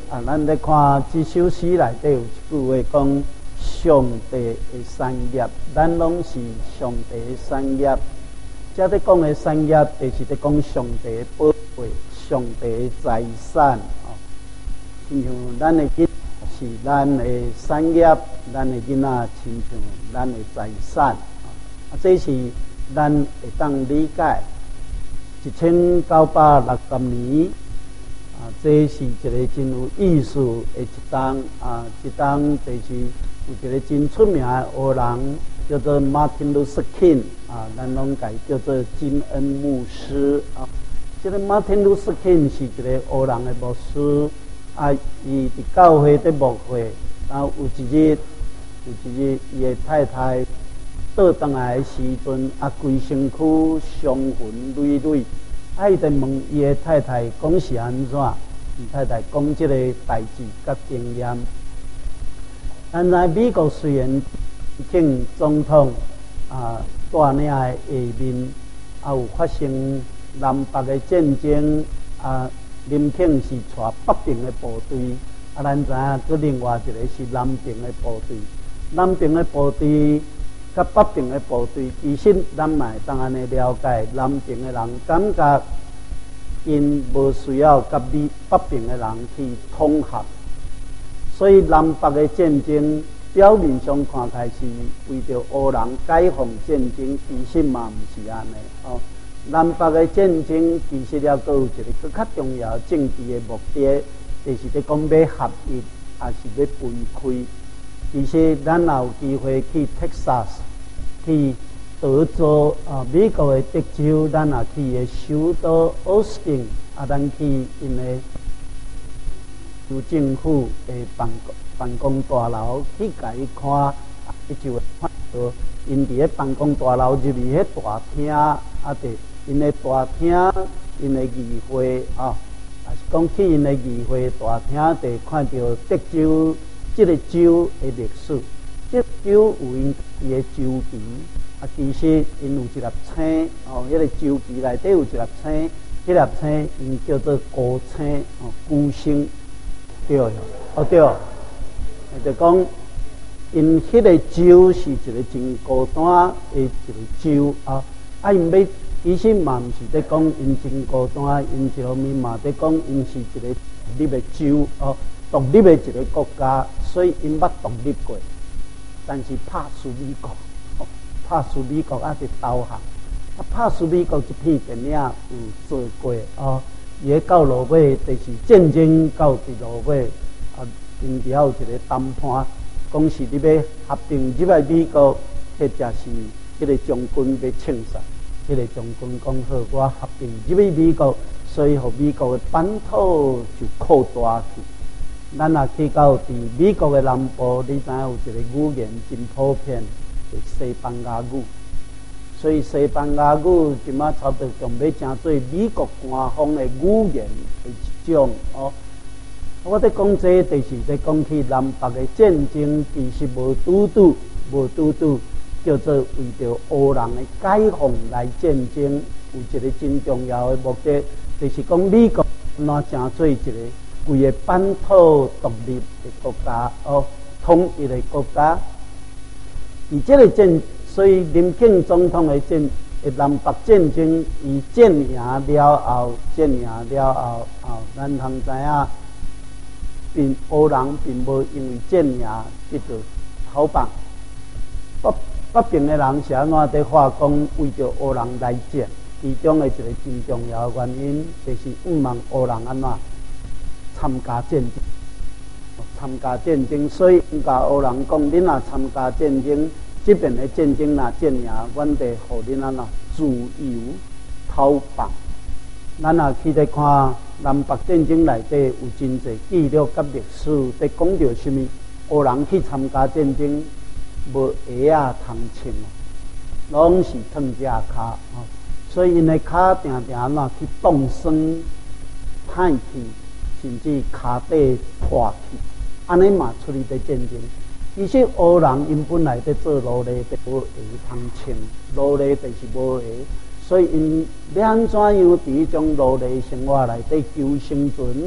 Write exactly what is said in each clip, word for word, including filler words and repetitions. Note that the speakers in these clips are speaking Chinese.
啊，咱咧看这首诗内底有一句话讲，上帝的产业，咱拢是上帝的产业。这咧讲的产业，就是咧讲上帝的宝贝、上帝的财产哦。亲像咱的囡是咱的产业，咱的囡仔亲像咱的财产啊，这是咱会当理解。一千九百六十年啊，这是一个真有意思的一档啊，一档就是有一个真出名的黑人叫做 Martin Luther King 啊，咱拢改叫做金恩牧师啊。这个 Martin Luther King 是一个黑人的牧师啊，伊伫教会伫牧会，然后有一日，有一日伊的太太倒转来的时阵，啊，规身躯伤痕累累。啊，伊就问伊的太太讲是安怎？伊太太讲即个代志甲经验。咱在美国虽然庆总统啊带领的下面，啊有发生南北的战争，啊林肯是带北平的部队，啊咱知影，佮另外一个是南平的部队。南平的部队甲北平的部队，其实咱嘛会当安尼了解，南平的人感觉因无需要甲美北平的人去统合，所以南北的战争表面上看起来是为着黑人解放战争，其实嘛毋是安尼哦。南北的战争其实了，佫有一个佫较重要政治的目的，就是咧讲要合一，还是要分开。其实咱也有机会去 Texas， 去德州啊，美国的德州，咱也去的首都 Austin 啊，咱去因的州政府的办办公大楼去甲伊看，伊就会看到因伫咧办公大楼入面迄大厅，啊，伫因的大厅，因的议会啊，啊是讲去因的议会大厅，就看到德州。这个州的历史，这个州有因伊的州旗，啊，其实因有一粒青，哦，迄、那个州旗内底有一粒青，迄粒青因叫做孤青，哦，孤星，对哦，哦对，就讲因迄个州是一个真孤单的一个州啊，啊，因要其实嘛毋是在讲因真孤单，因一方面嘛在讲因是一个独立的州哦。独立的一个国家，所以因捌独立过，但是拍输美国，哦、拍输美国啊，是投降。啊，拍输美国一片电影有做过哦，伊个到落尾就是战争到伫落尾，啊，因只要有一个谈判，讲是你要合并入来美国，迄才是迄个将军要称赏。迄、那个将军讲好，我合并入去美国，所以互美国的版图就扩大去。咱也去到伫美国的南部，你知影有一个语言真普遍，就是西班牙语。所以西班牙语即马差不多仲要成做美国官方的语言的一种哦。我伫讲这，就是在讲起南北的战争，其实无拄拄，无拄拄，叫做为着黑人的解放来战争，有一个真重要的目的，就是讲美国那成做一个。规个本土独立的国家哦，统一的国家。而这个战，所以林肯总统的战，的南北战争，伊战赢了后，战赢了后，哦，咱通知影，并黑人并无因为战赢得到讨棒。北北平的人是安怎在话讲，为着黑人来战，其中的一个真重要的原因，就是毋茫黑人安怎。参加战争，参加战争，所以甲黑人讲，恁若参加战争，这边的战争若战赢，阮得互恁安怎自由讨棒。咱若去咧看南北战争内底有真侪记录甲历史，伫讲到什么？黑人去参加战争，无鞋啊通穿，拢是脱只骹哦，所以因的骹定定安怎去冻酸、歹去。甚至骹底破去，安尼嘛处理伫战争。其实黑人因本来在做奴隶，就无鞋通穿，奴隶就是无鞋，所以因要安怎样伫迄种奴隶生活内底求生存，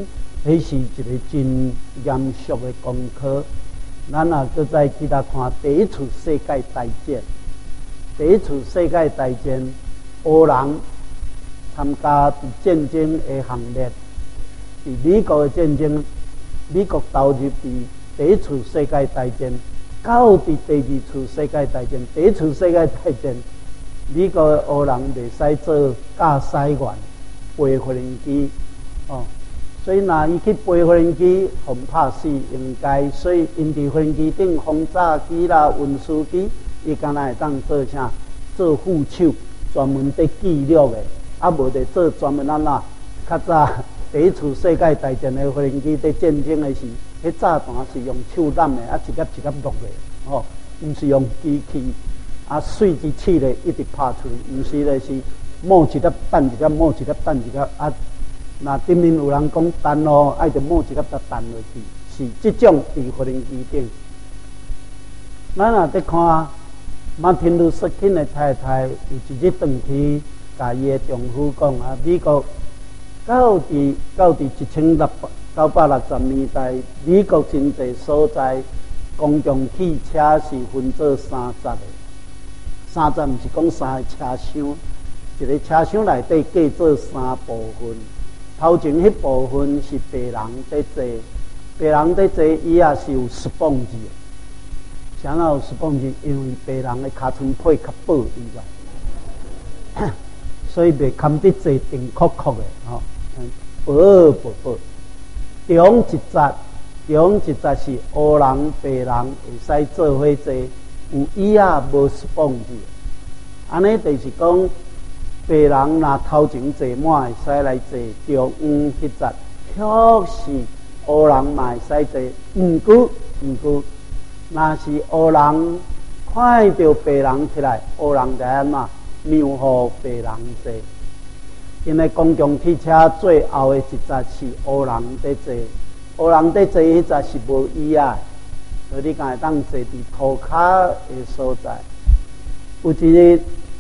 迄是一个真严肃的功课。咱也搁再去来看第一次世界大战。第一次世界大战，黑人参加伫战争的行列。伫美国的战争，美国投入伫第一次世界大战，到伫第二次世界大战。第一次世界大战，美国的黑人袂使做驾驶员，飞飞行机哦。所以，若伊去飞飞行机，互拍死应该。所以，因伫飞行机顶轰炸机啦、运输机，伊敢若会当做啥？做副手，专门伫记录的，啊无得做专门安那。较早第一次世界大战的飞行机伫战争的时，迄炸弹是用手揽的，啊一粒一粒落的，哦，毋是用机器，啊水之气咧一直拍出去，毋是咧是冒一粒弹一粒，冒一粒弹一粒，啊。那顶面有人讲弹咯，爱着冒一粒才弹落去，是即种伫飞行机顶。咱若伫看马丁路瑟金的太太，有一日转去，甲伊的丈夫讲啊，美国到伫到伫一千六百九百六十年代，美国真侪所在公共汽车是分做三十个，三十毋是讲三个车厢，一个车厢内底计做三部分。头前迄部分是白人在坐，白人在坐，伊也是有sponsor的。啥哪有sponsor？因为白人的尻川配较薄，你知道，所以袂堪得坐定酷酷的吼，薄薄薄。中一节，中一节是黑人、白人会使做伙坐，有椅仔无sponsor。安尼就是讲。白人若头前坐满，会使来坐中央迄节，确实黑人嘛会使坐。毋过毋过，若是黑人看到白人起来，黑人就安怎让互白人坐。因为公共汽车最后的一节是黑人在坐，黑人在坐迄节是无椅仔，所以你敢会当坐伫涂骹的所在。有一日。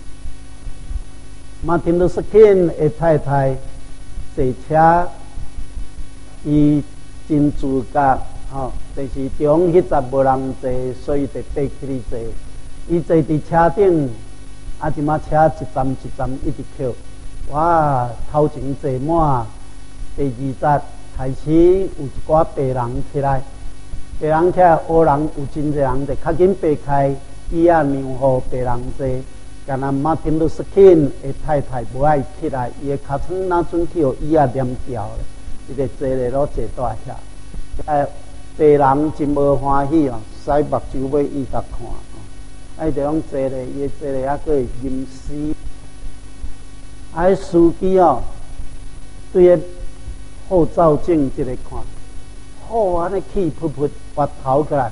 马丁路瑟金的太太坐车，伊真自觉吼，但是中迄节无人坐，所以就爬起去坐。伊坐伫车顶，啊，即马车一站一站一直扣。哇，头前坐满，第二节开始有一寡白人起来，白人起来，黑人有真侪人就较紧爬开，伊也让互白人坐。敢若马丁路瑟金的太太无爱起来，伊的尻川哪阵去互椅仔黏掉咧？伊就坐咧落坐大遐。哎，白人真无欢喜哦，使目睭要伊甲看哦。哎，就讲坐咧，伊坐咧还佫会吟诗。哎，司机哦，对个后照镜一个看，好安尼气噗噗拔头过来，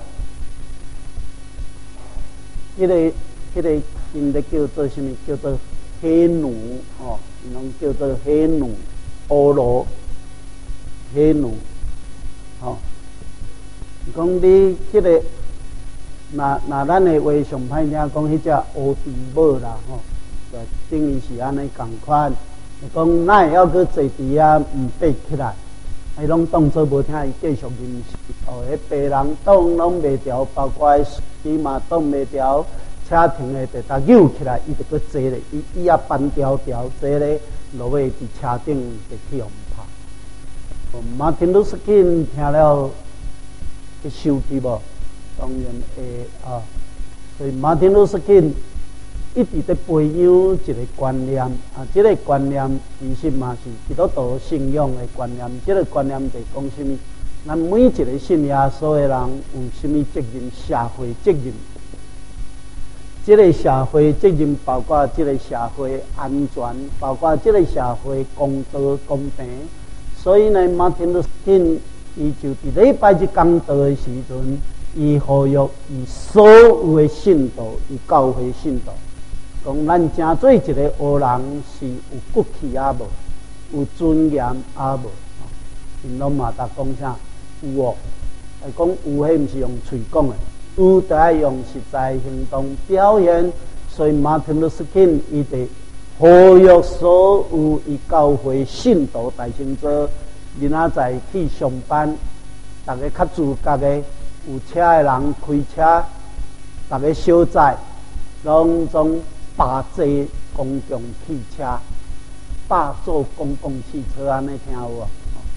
迄个迄个。因咧叫做什么？叫做黑奴哦，因拢叫做黑奴、欧罗、黑奴。哦，讲你迄个，那那咱的话上歹听，讲迄只乌猪母啦，吼，就等于是安尼共款。讲哪会还佫坐伫遐毋爬起来？伊拢当作无听，伊继续吟诗。哦，迄白人当拢袂调，包括司机嘛当袂调。车停的就甲扭起来，伊就搁坐咧，伊伊也翻条条坐咧，落尾伫车顶就去互拍。马丁路瑟金听了会生气无？当然会啊。所以马丁路瑟金一直在培养一个观念啊，这个观念其实嘛是基督徒信仰的观念。这个观念就讲什么？咱每一个信耶稣的人有什么责任？社会责任。这个社会责任包括这个社会安全，包括这个社会公道公平。所以呢，马丁路瑟金伊就伫礼拜日讲道的时阵，伊呼吁伊所有的信徒，伊教会信徒，讲咱正做一个黑人是有骨气也无，有尊严也无。因拢嘛达讲啥有哦，来讲有，迄毋是用嘴讲的。有就爱用实在行动表现，所以马丁路瑟金伊就呼吁所有伊教会信徒大清早， 明仔载去上班，大家较自觉的，有车的人开车，大家小载，拢总霸坐公共汽车，霸坐公共汽车安尼听有无？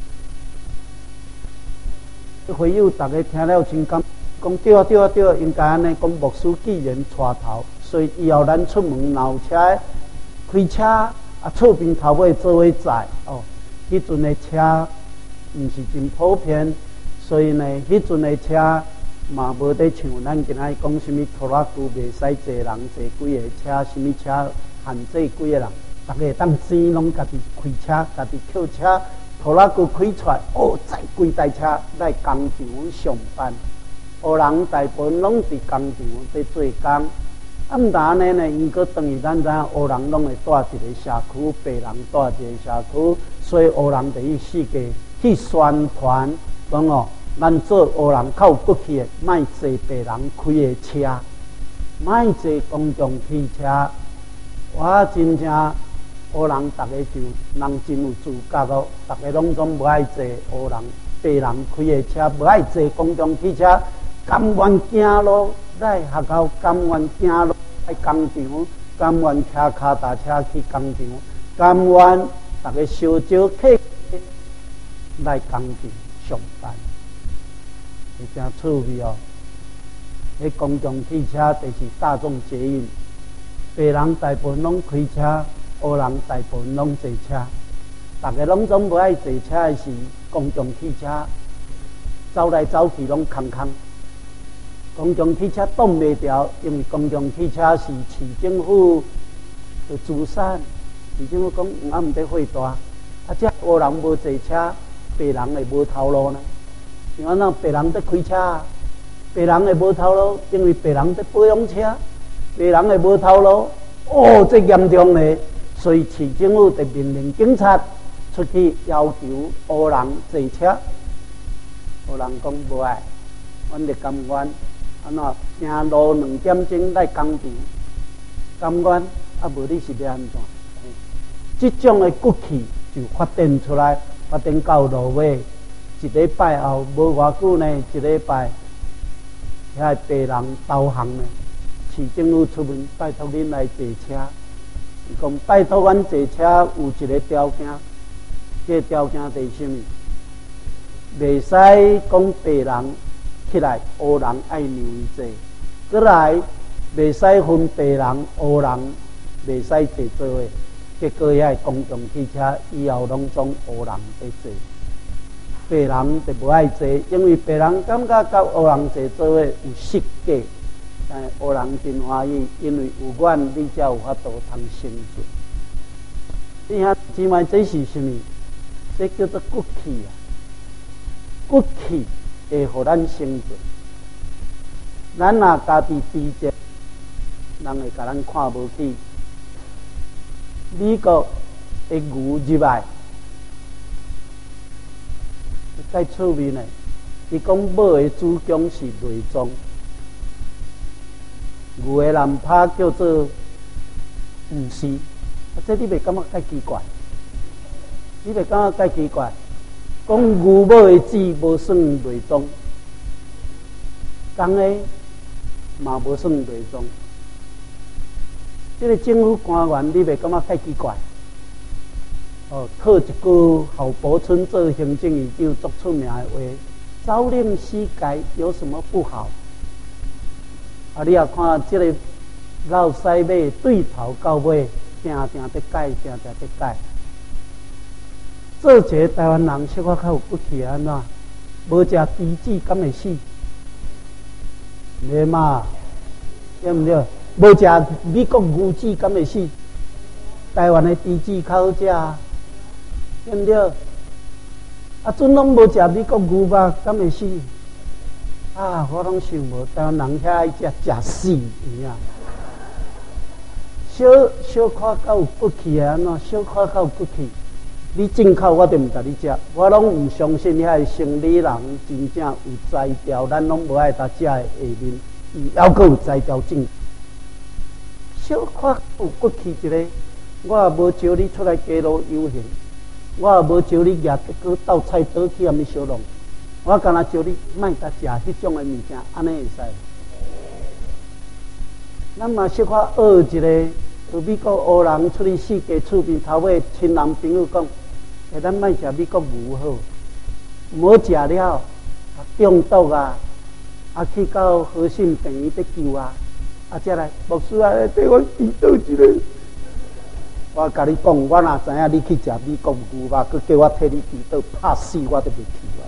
会友大家听了真感，讲对啊对啊对啊，应该安尼讲。牧师既然带头，所以以后咱出门闹车开车啊，厝边头尾做伙载哦。迄阵的车毋是真普遍，所以呢，迄阵的车嘛无得像咱今仔讲什么拖拉机袂使坐人坐几个车，什么车限制几个人，大家当钱拢家己开车，家己扣车。拖拉机开出来，哦，载几台车来工厂上班。黑人大部分拢伫工厂在做工，啊，毋但安尼呢，因搁等于咱知影，黑人拢会住一个社区，白人住一个社区，所以黑人伫伊世界去宣传，讲哦，咱做黑人较有骨气的，莫坐白人开的车，莫坐公共汽车。我真正。黑人大家就人真有自觉咯，大家拢总无爱坐黑人、白人开的车，无爱坐公共汽车，甘愿行路来学校，甘愿行路来工厂，甘愿骑脚踏车去工厂，甘愿大家烧酒客来工厂上班，是真趣味哦。迄公共汽车就是大众捷运，白人大部分拢开车。黑人大部分拢坐车，大家拢总无爱坐车的是公共汽车，走来走去拢空空。公共汽车挡袂牢，因为公共汽车是市政府的资产，市政府讲啊毋得费大，啊这黑人无坐车，白人会无头路呢？像安那白人在开车，白人会无头路，因为白人在保养车，白人会无头路，哦，这严重嘞！所以市政府就命令警察出去要求黑人坐车，黑人讲无爱，阮就甘愿安怎行路两点钟来工厂，甘愿啊无你是要安怎？这种的骨气就发展出来，发展到落尾，一礼拜后无偌久呢，一礼拜遐白人导航呢，市政府出门拜托恁来坐车。伊讲拜托，阮坐车有一个条件，这个条件是啥物？袂使讲白人起来，黑人爱让伊坐；过来袂使分白人、黑人，袂使坐做伙。结果遐公共汽车以后拢总黑人在坐，白人就无爱坐，因为白人感觉甲黑人坐做伙有失价。但黑人真欢喜，因为有阮，你才有法度通生存。你看，即卖这是什么？这叫做骨气啊！骨气会互咱生存。咱若家己低贱，人会甲咱看无起。美国的牛入来，介趣味呢。伊讲母的子宫是内脏。牛的男拍叫做唔是，这你袂感觉介奇怪？你袂感觉介奇怪？讲牛母的子无算内脏，公的嘛无算内脏。这个政府官员你袂感觉介奇怪？哦，套一句郝柏村做行政院长作出名的话：朝令夕改有什么不好？啊！你也看这个老西尾对头到尾，定定在改，定定在改。做一个台湾人，小可较有骨气安怎？无食猪脂敢会死？袂嘛？对毋对？无食美国牛脂敢会死？台湾的猪脂较好食，对毋对？啊，阵拢无食美国牛肉，敢会死？啊！我拢想无，台湾人遐爱食食死鱼啊！小小可较有骨气啊，安怎？小可较有骨气。你进口我就毋甲你食，我拢毋相信遐生理人真正有才调，咱拢无爱搭食的下面，伊还阁有才调进。小可有骨气一个，我也无招你出来街路游行， 我也无招你举个倒菜刀去暗咪烧弄，我干那招你莫甲食迄种诶物件，安尼会使。咱嘛小可学一个，từ美国黑人出去世界厝边头尾亲人朋友讲，诶，咱莫食美国牛好，唔好食了，中毒啊，啊去到核心病院得救啊，啊才来牧师啊，替我祈祷一下。我甲你讲，我若知影你去食美国牛肉，佮叫我替你祈祷，拍死我都袂去啊！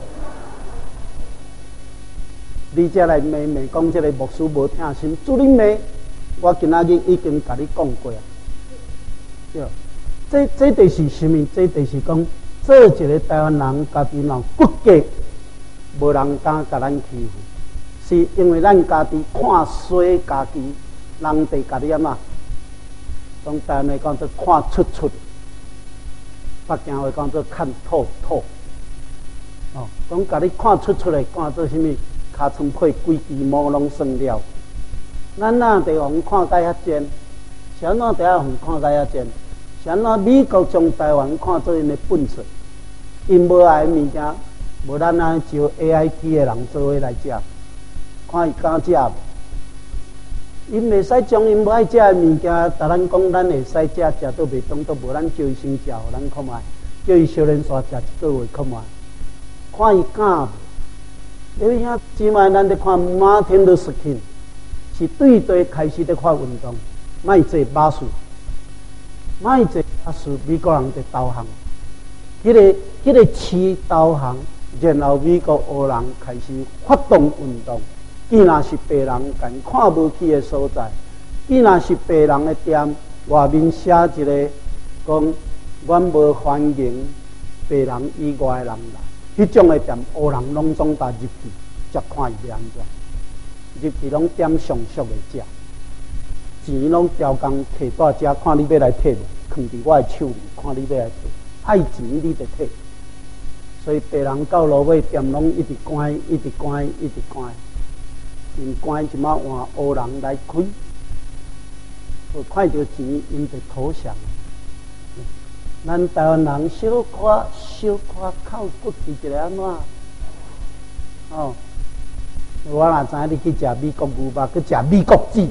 你才来骂骂讲，这个牧师无听心，主你骂，我今仔日已经甲你讲过啊。对，这这就是什么？这就是讲，做一个台湾人家己人骨格，无人敢甲咱欺负，是因为咱家己看衰家己，人哋家己啊嘛。讲台湾来讲做看出出，北京话讲做看透透。哦，讲家己看出出来，看做什么？尻川配规支毛拢算了。咱哪地方看甲遐尖？啥哪地方看甲遐尖？啥哪美国将台湾看做因的本事？因无爱物件，无咱安招 A I T 的人做伙来食，看伊敢食。因袂使将因无爱食的物件，甲咱讲咱会使食，食到袂当，都无咱叫伊先食，互咱看卖，叫伊小人煞食一个月看卖，看伊敢无？因为遐即卖咱咧看马天路斯汀，是对对开始咧看运动，卖做马术，卖做马术，美国人伫导航，迄、那个迄、那个市导航，然后美国黑人开始发动运动。既然是白人，敢看无起的所在；既然是白人的店，外面写一个讲，阮无欢迎白人以外的人来。迄种的店，黑人拢总打入去，才看伊要安怎。入去拢点上俗的食，钱拢调工摕大只，看你要来摕无，放伫我的手里，看你要来摕。爱钱你就摕。所以白人到落尾店拢一直关，一直关，一直关。因关一马换黑人来开，有看到钱，因就投降。咱台湾人小可小可靠骨气一个安怎？哦，我若知影你去食美国牛肉，去食美国子，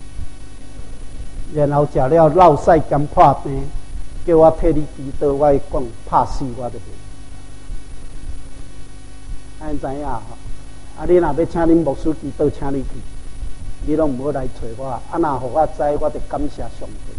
然后食了落屎兼破病，叫我替你祈祷，我讲拍死我就袂。安知影？啊！你若要请恁牧师祈祷，请你去，你拢唔好来找我。啊，若互我知，我就感谢上帝。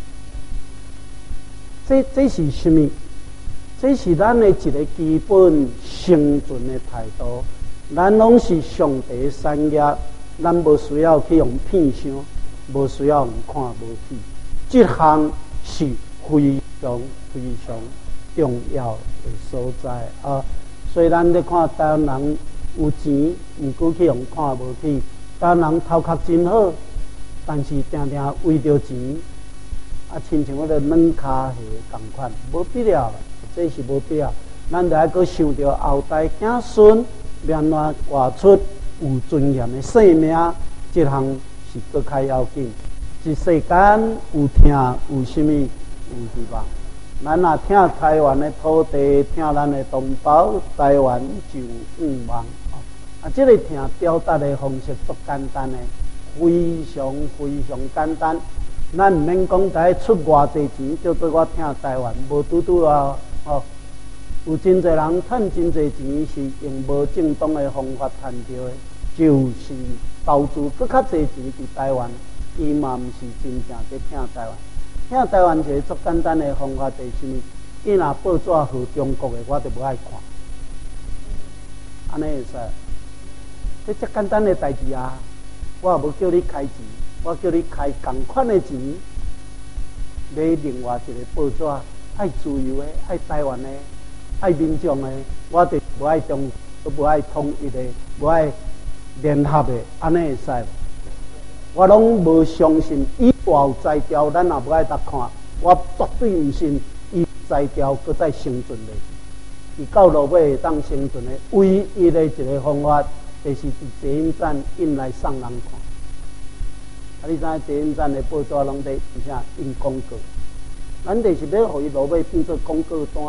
这这是什么？这是咱的一个基本生存的态度。咱拢是上帝的产业，咱无需要去用骗想，无需要用看无起。这项是非常非常重要的所在啊！所以咱咧看台湾人。有钱，毋过去用看无起。台湾人头壳真好，但是定定为着钱，啊，亲像迄个软骹鞋共款，无必要，这是无必要。咱得还佫想着后代子孙要安怎活出有尊严的生命，这项是佫较要紧。一世间有听有啥物有希望。咱若听台湾的土地，听咱的同胞，台湾就有愿望。啊，这个听表达的方式足简单的，非常非常简单。咱唔免讲在出偌济钱，叫做我听台湾，无拄拄啊！哦，有真侪人赚真侪钱，是用无正当的方法赚到的，就是投资佫较侪钱伫台湾，伊嘛毋是真正在听台湾。听台湾一个足简单的方法就是什么？伊若报纸号中国的，我就无爱看。安尼会使？这遮简单的代志啊！我也无叫你开钱，我叫你开同款的钱，买另外一个报纸，爱自由的，爱台湾的，爱民众的，我就无爱中，都无爱统一的，无爱联合的，安尼会使？我拢无相信，伊有才调，咱也无爱搭看。我绝对唔信，伊才调搁再生存的。伊到落尾会当生存的唯一的一个方法，就是伫捷运站印来送人看。啊，你知影捷运站的报纸拢在啥印广告？咱就是要互伊落尾变做广告单，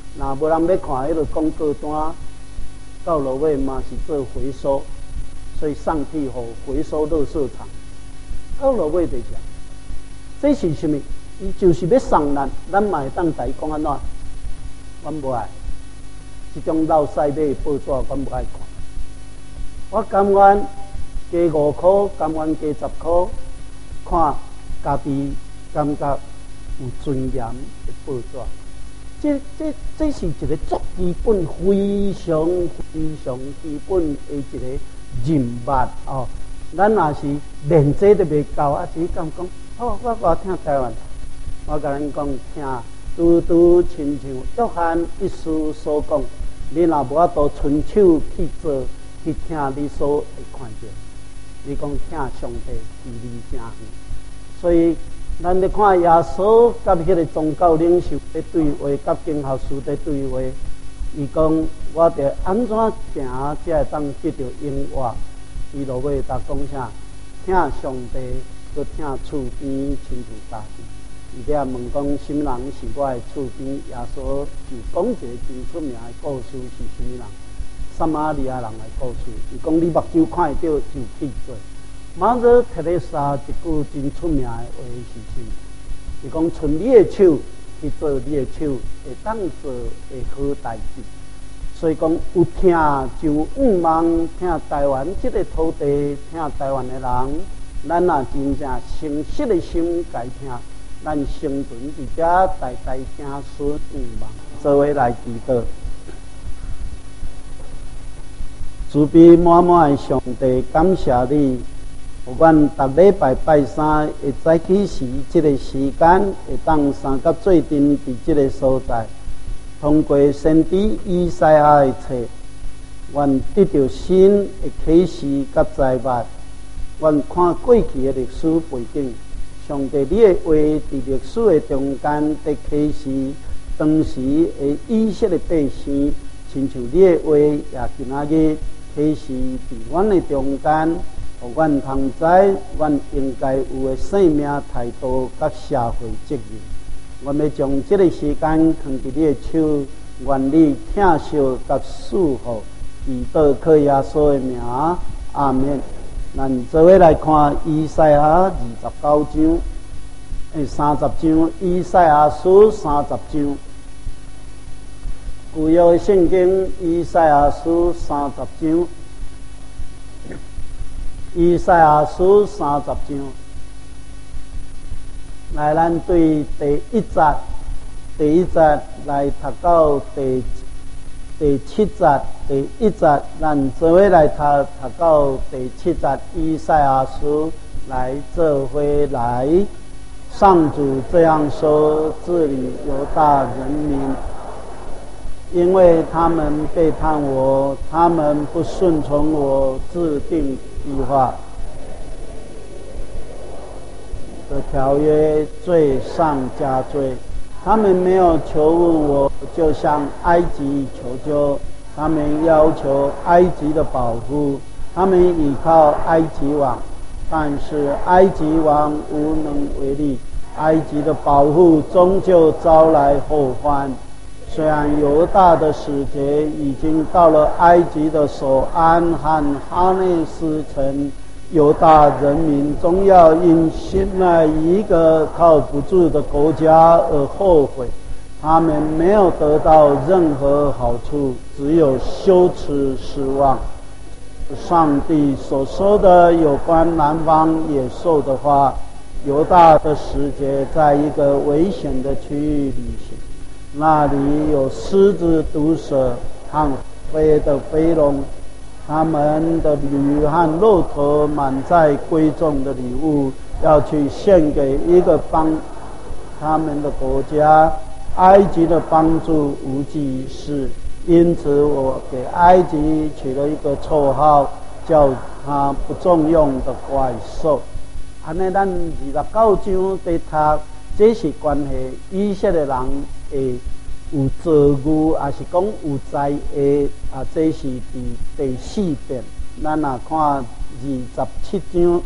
若无人要看，迄个广告单到落尾嘛是做回收，所以上帝互回收垃圾场。到落尾就是这是什么？伊就是要送咱，咱嘛会当甲伊讲安怎？阮无爱，即种老屎尾的报纸，阮无爱看。我甘愿加五箍，甘愿加十箍，看家己感觉有尊严的报纸。这这这是一个足基本、非常非常基本的一个人物哦。咱若是连这都未够，啊，只敢讲，好，我我听台湾，我甲咱讲，听拄拄亲像约翰一书所讲，你若无法度伸手去做，去听你所会看见。你讲听上帝离你真远，所以咱咧看耶稣甲迄个宗教领袖咧对话，甲经学士咧对话，伊讲我得安怎行才会当得到永活？伊落尾答讲啥？听上帝，佮听厝边亲像家己。伊咧问讲，什么人是我的厝边？耶稣就讲一个真出名的故事，是什么人？撒玛利亚人的故事。伊讲你目睭看得到就去做。马祖特蕾莎一句真出名的话是什么？伊讲伸你的手去做你的手，会当做会好代志。所以讲有听就毋忘听台湾这个土地，听台湾的人，咱若真正诚实的心该听，咱生存伫遮代代听孙毋忘，做伙来祈祷。慈悲满满的上帝，感谢你，有阮逐礼拜拜三会早起时，这个时间会当三甲最近伫这个所在。通过先知以赛亚的册，阮得到新的启示甲财物。阮看过去的历史背景，上帝你的话伫历史的中间的启示，当时的以色列百姓，亲像你的话也今仔日启示伫阮的中间，互阮通知阮应该有的生命态度甲社会责任。我们要将这个时间放伫你的手，愿你听受甲祝福，祈祷靠耶稣的名，阿们。咱做伙来看以赛亚二十九章，诶，三十章，以赛亚书三十章，旧约圣经以赛亚书三十章，以赛亚书三十章。来，咱对第一节，第一节来读到第第七节，第一节咱做伙来读读到第七节，以赛亚书来做伙来。上主这样说：治理犹大人民，因为他们背叛我，他们不顺从我制定计划的条约，罪上加罪。他们没有求问我，就向埃及求救。他们要求埃及的保护，他们倚靠埃及王，但是埃及王无能为力。埃及的保护终究招来后患。虽然犹大的使节已经到了埃及的首安和哈内斯城，犹大人民终要因信赖一个靠不住的国家而后悔。他们没有得到任何好处，只有羞耻失望。上帝所说的有关南方野兽的话，犹大的使节在一个危险的区域旅行，那里有狮子、毒蛇和飞的飞龙，他们的驴和骆驼满载贵重的礼物，要去献给一个帮他们的国家。埃及的帮助无济于事，因此我给埃及取了一个绰号，叫他不中用的怪兽。安尼，咱二十九章在读，这是关系以色列人会有造语，也是讲有才会啊。这是伫第四遍。咱若看二十七章，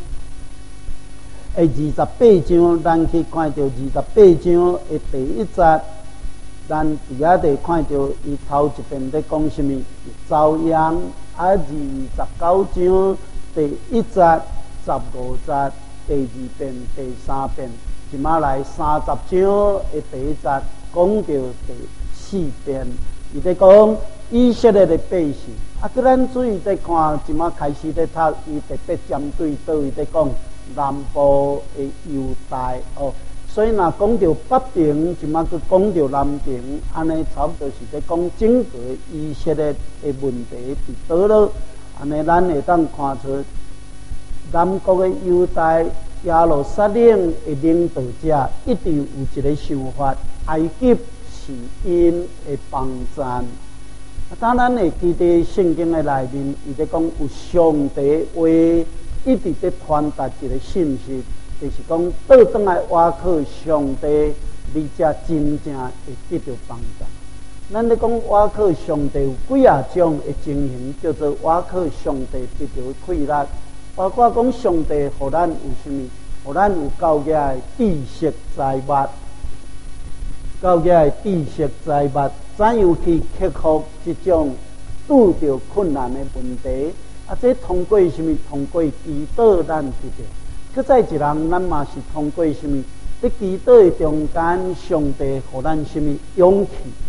诶，二十八章，咱去看到二十八章的第一节。 咱伫遐地看到伊头一遍在讲什么？朝阳啊，二十九章第一节、十五节、第二遍、第三遍，即马来三十章的第一节讲到第四遍，伊在讲以色列的百姓。啊，佮咱注意在看，即马开始在读，伊特别针对倒位在讲南部的犹大哦。所以若讲到北平，即马佮讲到南平，安尼差不多是在讲整个以色列的问题伫倒落。安尼咱会当看出南国的犹大耶路撒冷的领导者一直有一个想法，埃及是因的帮站。当然会记得圣经的内面，伊在讲有上帝话一直在传达一个信息。就是讲，倒转来倚靠上帝，你才真正会得到帮助。咱咧讲倚靠上帝有几啊种的情形，叫做倚靠上帝得到快乐。包括讲上帝互咱有啥物，互咱有够额的知识财物，够额的知识财物，怎样去克服这种拄着困难的问题？啊，这通过啥物？通过祈祷咱得到。搁再一人，咱嘛是通过什么？在祈祷的中间，上帝互咱什么勇气，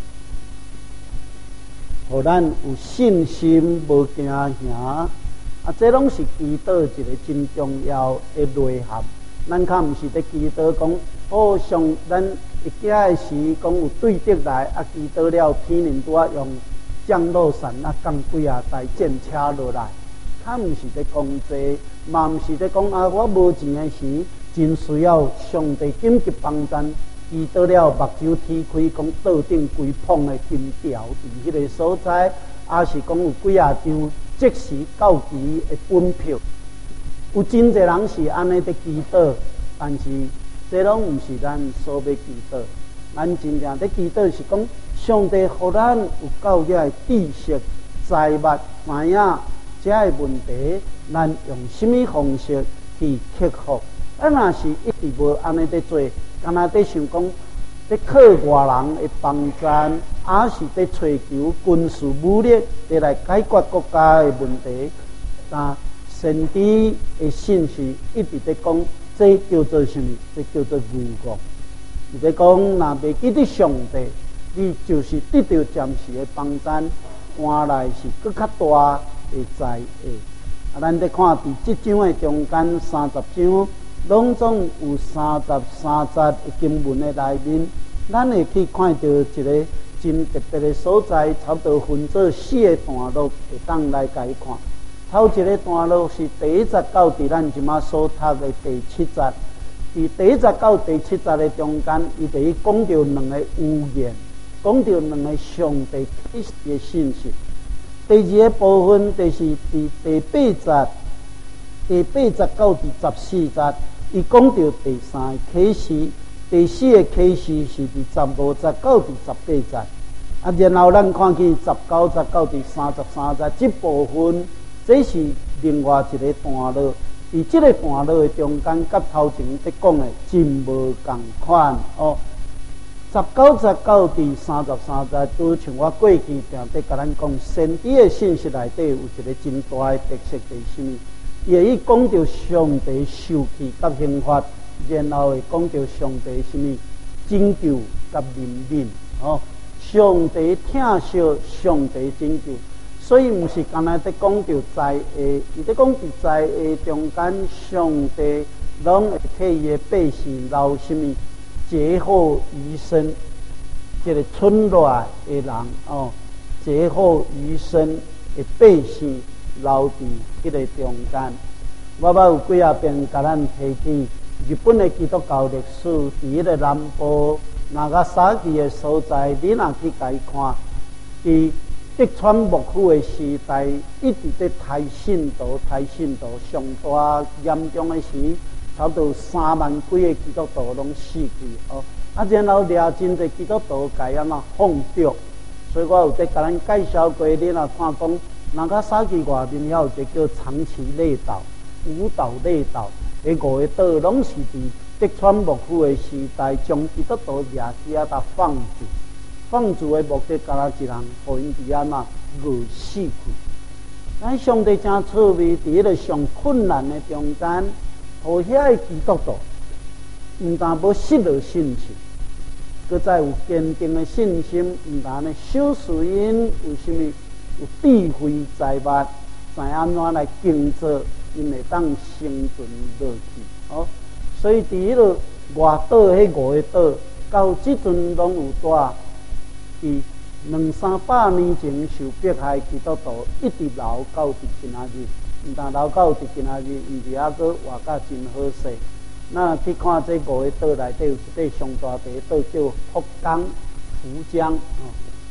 互咱有信心，无惊吓。啊，这拢是祈祷一个真重要的内涵。咱较毋是在祈祷讲，哦，上咱一起的时讲有对得来，啊，祈祷了天灵拄啊用降落伞啊降几啊台战车落来。他毋是在讲这，嘛毋是在讲啊！我无钱的时，真需要上帝紧急帮咱。遇到了目睭天开，讲桌顶规捧的金条伫迄个所在，也是讲有几啊张即时到期的本票。有真侪人是安尼在祈祷，但是这拢毋是咱所要祈祷。咱真正在祈祷是讲，上帝互咱有够额的知识、财物，知影。这个问题，咱用什么方式去克服？咱若是一直无安尼在做，敢若在想讲，在靠外人的帮赞，也是在追求军事武力，来来解决国家的问题。但神的的信息一直在讲，这叫做什么？这叫做愚妄。伊在讲，若袂记得上帝，你就是得到暂时的帮赞，换来是更较大。的在下，啊，咱在看伫即章的中间三十章，拢总有三十三节的经文的内面，咱会去看到一个真特别的所在，差不多分做四个段落，会当来解看。头一个段落是第一节到伫咱即马所读的第七节，伫第一节到第七节的中间，伊伫讲到两个预言，讲到两个上帝启示的信息。第二个部分就是伫第八节，第八节到第十四节，伊讲到第三个启示，第四个启示是伫十五节到第十八节。啊，然后咱看见十九节到第三十三节这部分，这是另外一个段落。伫这个段落的中间，甲头前在讲的真无共款哦。十九节到第三十三节，都像我过去常在甲咱讲，神旨的信息内底有一个真大的特色，就是什么？伊会讲到上帝受气甲刑罚，然后会讲到上帝什么拯救甲怜悯哦。上帝疼惜，上帝拯救，所以毋是干那在讲到在下，伊在讲伫在下中间，上帝拢会替伊的百姓留什么？劫后余生，这个村内的人哦，劫后余生的百姓留伫迄个中间。我捌有几啊遍甲咱提起日本的基督教历史，伫迄个南部那个沙基的所在，你若去甲伊看，伫德川幕府的时代，一直在抬信徒，抬信徒上大严重的时。差不多三万几个基督徒拢死去哦，啊，然后掠真侪基督徒改安怎放逐，所以我有在甲咱介绍过，你若看讲，那个沙基外面遐有一个叫长崎内岛、五岛内岛，迄五个岛拢是伫德川幕府的时代，将基督徒掠去啊，甲放逐， 放逐的目的，干那一人，互因伫安嘛饿死去。咱上帝真趣味，伫迄个上困难的中间，互遐个基督徒，毋但无失落信心，搁再有坚定的信心，毋但呢小事因为什么有智慧财物，知安怎来经做，因会当生存落去。哦，所以伫迄个外岛迄五个岛，到即阵拢有带伫两三百年前受迫害基督徒，一直留到伫今仔日。毋但留到伫今仔日，毋是还阁活甲真好势。那去看这五个岛内底有一个上大地岛叫福冈福江哦。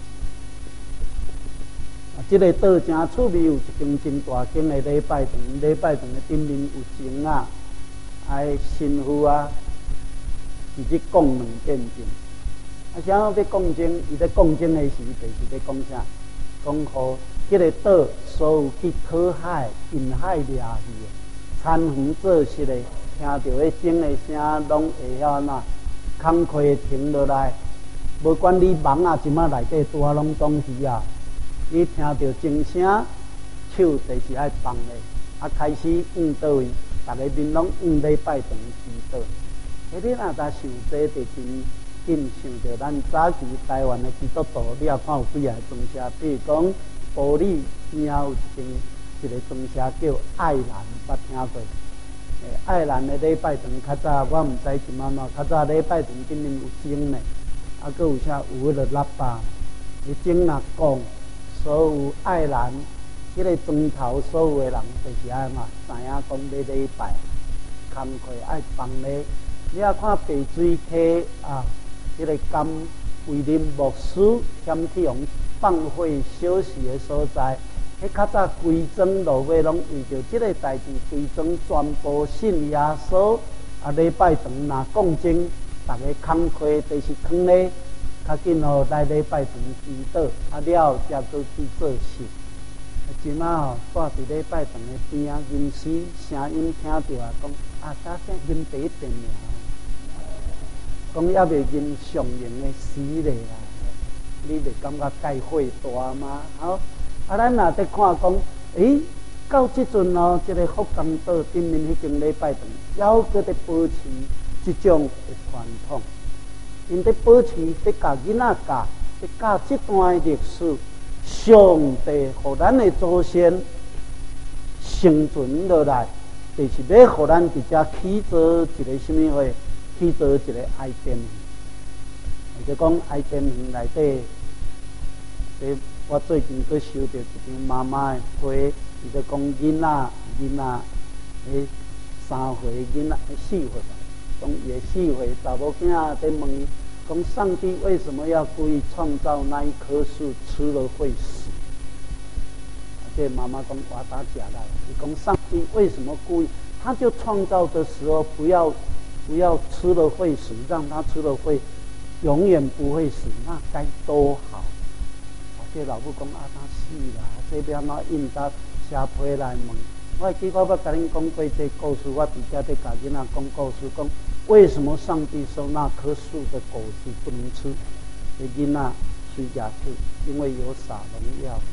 啊，这个岛真趣味，有一间真大间的礼拜堂，礼拜堂的顶面有钟啊，哎神父啊，直接讲两见证。啊，啥要讲证？伊咧讲证的时，就是咧讲啥？讲互迄个岛所有去讨海、近海掠鱼的，田园做事的，听到迄钟的声，拢会晓哪工课停落来。无管你网啊，即马内底拄啊拢当鱼啊，你听到钟声，手就是爱放咧。啊，开始往倒位，逐个面拢往礼拜堂祈祷。迄你若才想这，就真。印想着咱早期台湾的基督徒，你也看有几个宗社，比如讲玻璃边有一间一个宗社叫爱兰，捌听过？诶，爱兰的礼拜堂较早我毋知怎安怎，较早礼拜堂顶面有钟呢，啊，佮有啥有迄个喇叭，伊钟若讲，所有爱兰迄个庄头所有的人，就是爱嘛，知影讲要礼拜，工课爱放咧。你也看白水溪啊。迄个甘桂林牧师兼去用放火烧死的所在，迄较早规庄落尾拢为着即个代志，规庄全部信耶稣。啊，礼拜堂若讲经，逐个工课就是囥咧，较紧吼来礼拜堂祈祷，啊了才搁去做事。今仔吼住伫礼拜堂的边仔，吟诗声音听着啊，讲啊，啥声吟第一遍尔。讲也未吟上人的诗咧啦，你袂感觉介火大吗？好，啊，咱若在看讲，诶，到即阵哦，即、这个福冈岛顶面迄间礼拜堂，还搁在保持即种的传统，因伫保持伫教囡仔教，伫教即段历史，上帝互咱的祖先生存落来，就是要互咱直接起做一个什么货？去做一个爱甸园，或者讲爱甸园内底，这我最近佫收到一张妈妈的批，伊就讲囡仔囡仔，诶，三岁囡仔四岁吧，讲伊的四岁查某囝在问伊，讲上帝为什么要故意创造那一棵树，吃了会死？这妈妈讲我打假的，伊讲上帝为什么故意？他就创造的时候不要。不要吃了会死，让他吃了会永远不会死，那该多好！啊，这老母讲啊，他死啦，这边那应答写批来问。我记我捌甲恁讲过这故事，我伫遮在甲囡仔讲故事，讲为什么上帝说那棵树的果子不能吃？这囡仔睡下去，因为有撒农药。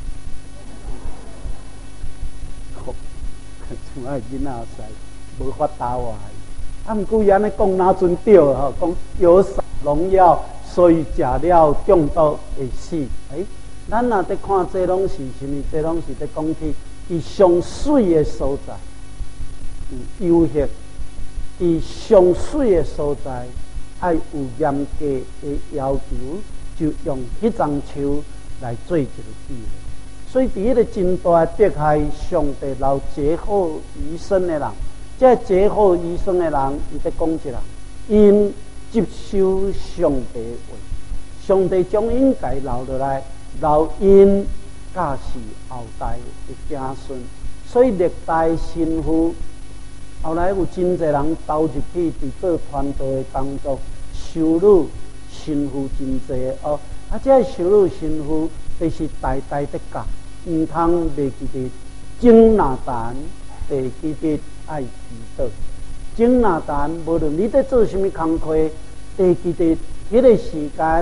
好，像爱囡仔使无法答我。啊，毋过伊安尼讲哪阵对吼？讲有撒农药，所以食了中毒会死。诶，咱若在看这拢是什么？这拢是在讲起伊上水的所在，嗯，游客伊上水的所在，爱有严格的要求，就用迄张树来做一个记号。所以伫迄个真大的迫害，上帝留劫后余生的人。这劫后余生的人，伊在讲一人，因接受上帝的话，上帝将因家留落来，留因教示后代的子孙。所以历代神父后来有真侪人投入去伫做传道的工作，收入神父真侪哦。啊，这收入神父就是代代的教，毋通袂记得经拿单，会记得。爱祈祷，经若谈，无论你在做什么工课，会记得迄个时间，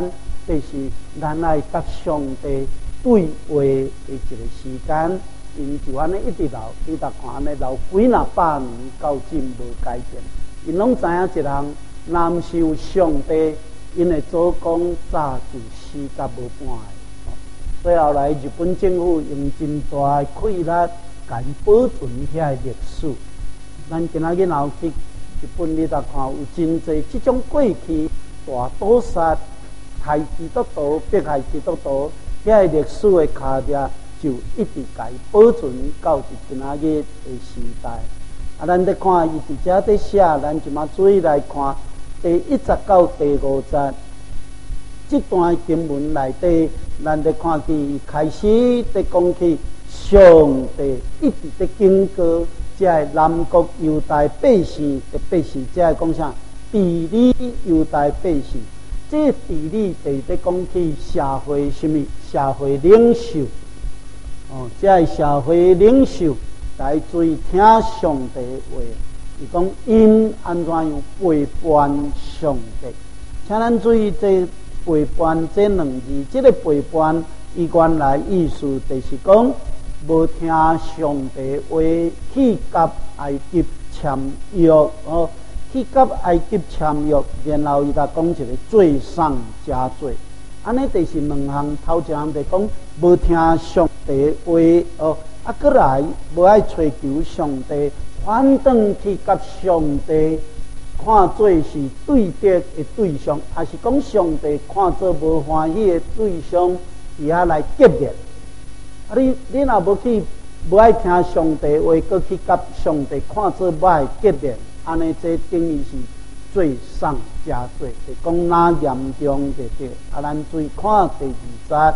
就是咱爱甲上帝对话的一个时间。因就安尼一直留，你逐看安尼留几若百年，到今无改变。因拢知影一人南受上帝，因的祖公早就死甲无半个。所以后来日本政府用真大的气力，甲因保存遐历史。咱今仔日后去日本，你逐看有真侪即种过去大屠杀、害基督徒、迫害基督徒遐历史的卡条。就一直甲伊保存到伫今仔日的时代。啊，咱咧看伊伫遮咧写，咱就嘛注意来看第一节到第五节这段经文内底，咱咧看见伊开始咧讲起上帝一直咧警告这南国犹大百姓，特别是这讲啥治理犹大百姓，这治理就是咧讲起社会什么社会领袖。哦，这社会领袖来注意听上帝话，伊讲因安怎样背叛上帝？请咱注意这背叛这两字，这个背叛伊原来意思就是讲无听上帝话，去甲埃及签约哦，去甲埃及签约，然后伊甲讲一个罪上加罪。安尼就是两项，头一项就讲无听上帝话哦，啊，过来无爱追求上帝，反倒去甲上帝看做是对敌的对象，还是讲上帝看做无欢喜的对象，伫遐来结连。啊，你你若无去无爱听上帝话，搁去甲上帝看做歹结连，安尼这等于是罪上加罪，就讲哪严重就对。啊，咱注意看第二节，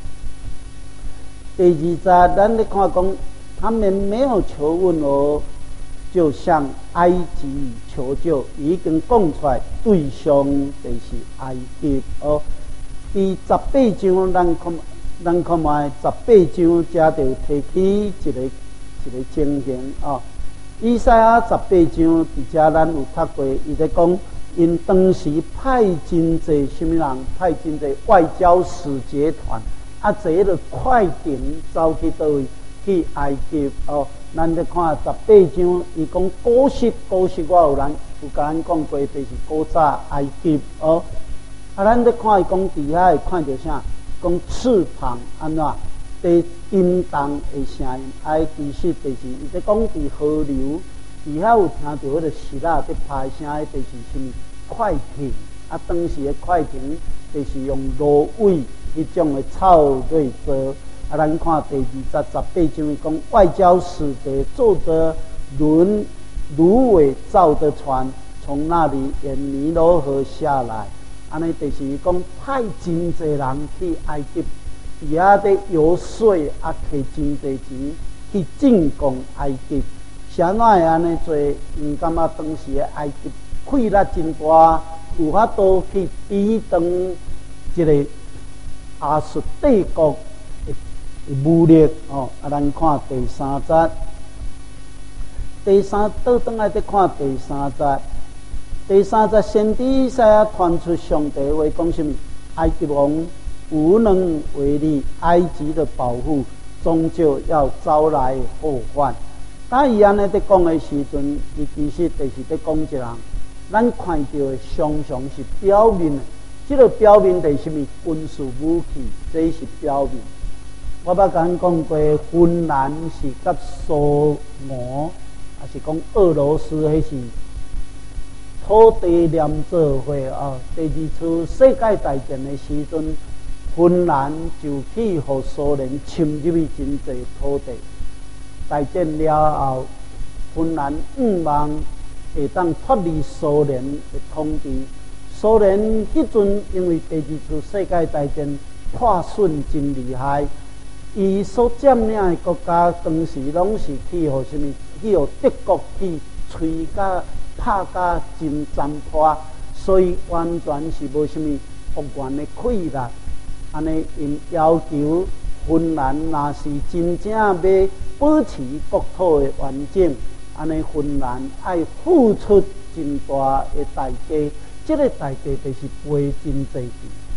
第二节咱咧看讲，他们没有求问哦，就向埃及求救，已经讲出来对象就是埃及哦。第十八章咱看，咱看卖十八章才就提起一个一个情形哦。以赛亚十八章伫遮咱有读过，伊在讲，因当时派真济什么人，派真济外交使节团，啊，坐迄个快艇走去倒位，去埃及哦。咱咧看十八章，伊讲古实古实，我有人有甲咱讲过，就是古早埃及哦。啊，咱咧看伊讲伫遐会看到啥？讲翅膀安怎？第叮当的声音，哎，其实就是伊在讲伫河流，伫遐有听到迄个石仔在拍声，迄就是什么快艇啊？当时的快艇就是用芦苇迄种的草蕊做。啊，咱看第二十十八章，伊讲外交使节坐着轮芦苇造的船，从那里沿尼罗河下来。安尼就是伊讲派真济人去埃及。伫遐咧游说，啊，摕真侪钱去进攻埃及。啥哪会安尼做？因感觉当时的埃及气力真大，有法度去抵挡一个亚述帝国的武力哦。啊，咱看第三节，第三倒转来再看第三节。第三节先知以赛亚传出上帝话，讲什么？埃及王无能为力，埃及的保护终究要招来后患。当伊安尼在讲的时阵，伊其实就是在讲一人，咱看到的常常是表面的，这个表面就是什么军事武器，这是表面。我捌甲咱讲过，芬兰是甲苏俄，还是讲俄罗斯，迄是土地连做伙啊。第二次世界大战的时阵，芬兰就去互苏联侵入去真济土地。大战了后，芬兰毋望会当脱离苏联的统治。苏联迄阵因为第二次世界大战破损真厉害，伊所占领的国家当时拢是去互什么？去互德国去吹甲拍甲真残破，所以完全是无什么复原的气力。安尼，因要求芬兰若是真正要保持国土的完整，安尼芬兰爱付出真大的代价，这个代价就是赔真济钱。啊，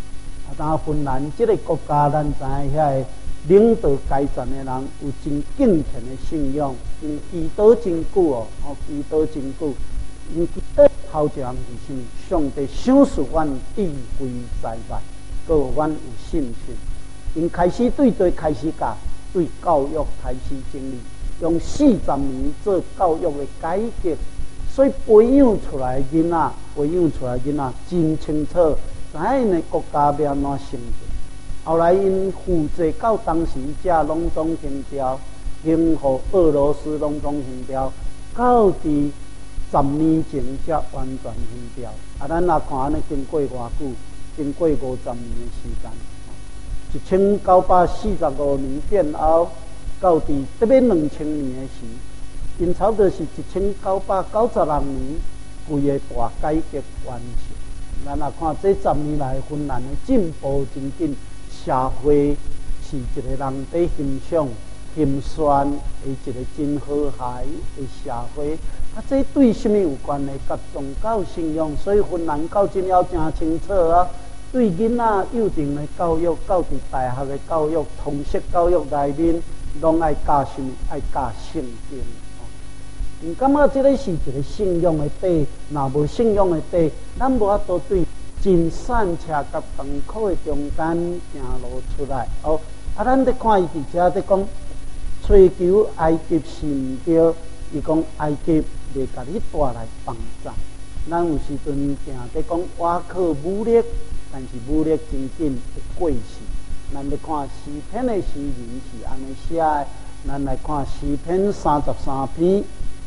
啊，当芬兰这个国家，咱知影遐领导阶层的人有真敬虔的信仰，因祈祷真久哦，哦，祈祷真久。因祈祷头一项是什么？上帝赏赐阮智慧财物，搁互阮有信心。因开始对对开始教，对教育开始整理，用四十年做教育的改革，所以培养出来的囡仔，培养出来的囡仔真清楚，知影因国家要安怎成就。后来因负责到当时才拢总行调，兴互俄罗斯拢总行调，到伫十年前才完全行调。啊，咱若看安尼经过偌久，经过五十年的时间。一千九百四十五年变后，到伫这边两千年的时，因差不多是一千九百九十六年，规个大改革完成。咱若看这十年来芬兰的进步真紧，社会是一个人在欣赏、欣宣的一个真和谐的社会。啊，这对什么有关呢？甲宗教信仰，所以芬兰到今了真清楚啊。对囡仔幼稚的教育，到伫大学的教育、通识教育内面，拢爱教什么？爱教圣经。因感觉这个是一个信仰的底，若无信仰的底，咱无法度对真善车甲艰苦的中间行路出来。哦，啊，咱咧看伊伫遮咧讲，追求埃及是毋对，伊讲埃及袂甲你带来帮助。咱有时阵定咧讲，我靠武力。但是武力真紧会过世。咱来看诗篇的诗人是安尼写的，咱来看诗篇三十三篇。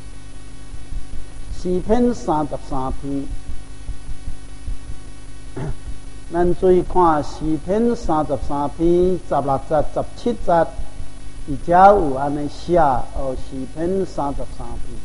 诗篇三十三篇，咱注意看诗篇三十三篇十六节、十七节，伊遮有安尼写哦。诗篇三十三篇。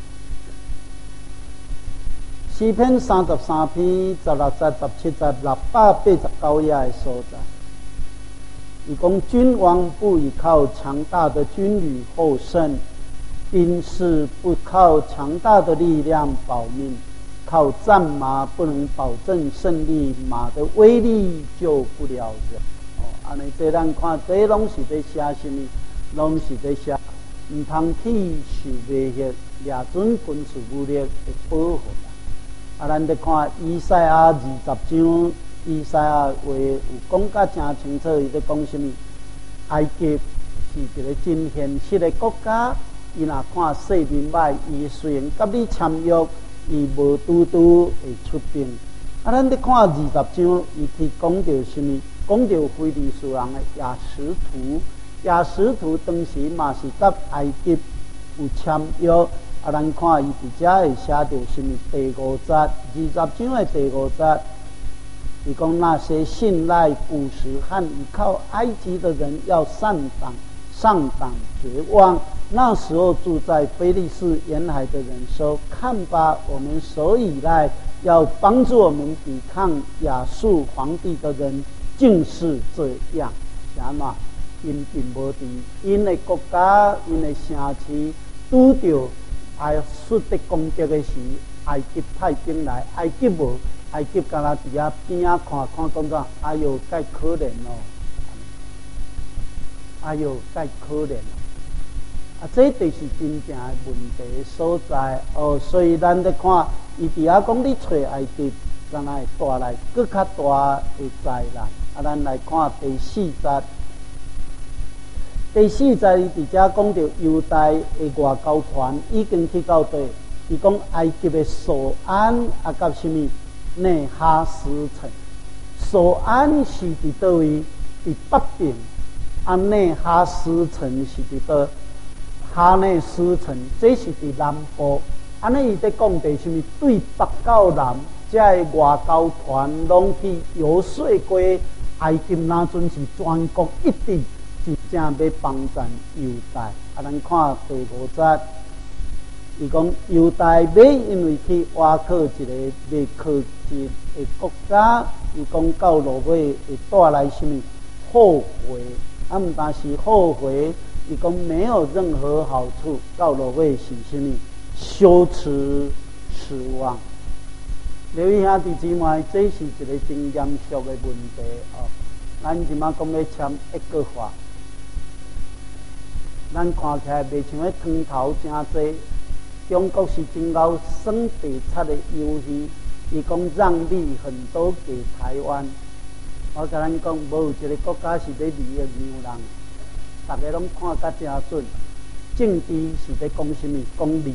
诗篇三十三篇十六节、十七节，六百八十九页的所在。伊讲君王不依靠强大的军旅获胜，兵士不靠强大的力量保命，靠战马不能保证胜利，马的威力救不了人。哦，安尼这咱看，这拢是在写什么？拢是在写唔通去受威胁，掠准军事武力的保护。啊，咱咧看以赛亚二十章，以赛亚话有讲甲真清楚，伊咧讲什么？埃及是一个真现实的国家，伊若看势面歹，伊虽然甲你签约，伊无拄拄会出兵。啊，咱咧看二十章，伊去讲到什么？讲到非利士人的亚实图，亚实图当时嘛是甲埃及有签约。啊，咱看伊伫遮会写到什么？第五节，二十章的第五节，伊讲那些信赖古时和依靠埃及的人要上当上当绝望。那时候住在非利士沿海的人说：“看吧，我们所依赖要帮助我们抵抗亚述皇帝的人，竟是这样。”啥嘛？因并无伫因的国家、因的城市拄着埃述的攻击的时，埃及派兵来，埃及无，埃及敢若伫遐边仔看看，讲怎？哎哟，介可怜哦！哎哟，介可怜哦！啊，这就是真正的问题所在哦。所以咱咧看，伊伫遐讲你找埃及，敢若会带来更较大的灾难。啊，咱来看第四节。第四节伊伫遮讲到犹大的外交团已经去到地，伊讲埃及的索安啊，甲什么内哈斯城？索安是伫倒位？伫北边，啊内哈斯城是伫倒？哈内斯城，这是伫南部。安尼伊在讲的什么？对北到南，这个外交团拢去游说过埃及，那阵是全国一致。真正要帮助犹大，啊！咱看第五节，伊讲犹大要因为去挖靠一个未靠近的国家，伊讲到落尾会带来什么后悔？啊，毋但是后悔，伊讲没有任何好处，到落尾是什么羞耻、失望。 刘位兄弟姊妹，这是一个真严肃的问题哦。咱即马讲要签一个法，咱看起来袂像迄汤头真济。中国是真够耍地贼的游戏，伊讲让利很多给台湾。我甲咱讲，无有一个国家是咧利益牛人，大家拢看甲真准。政治是咧讲什么？讲利。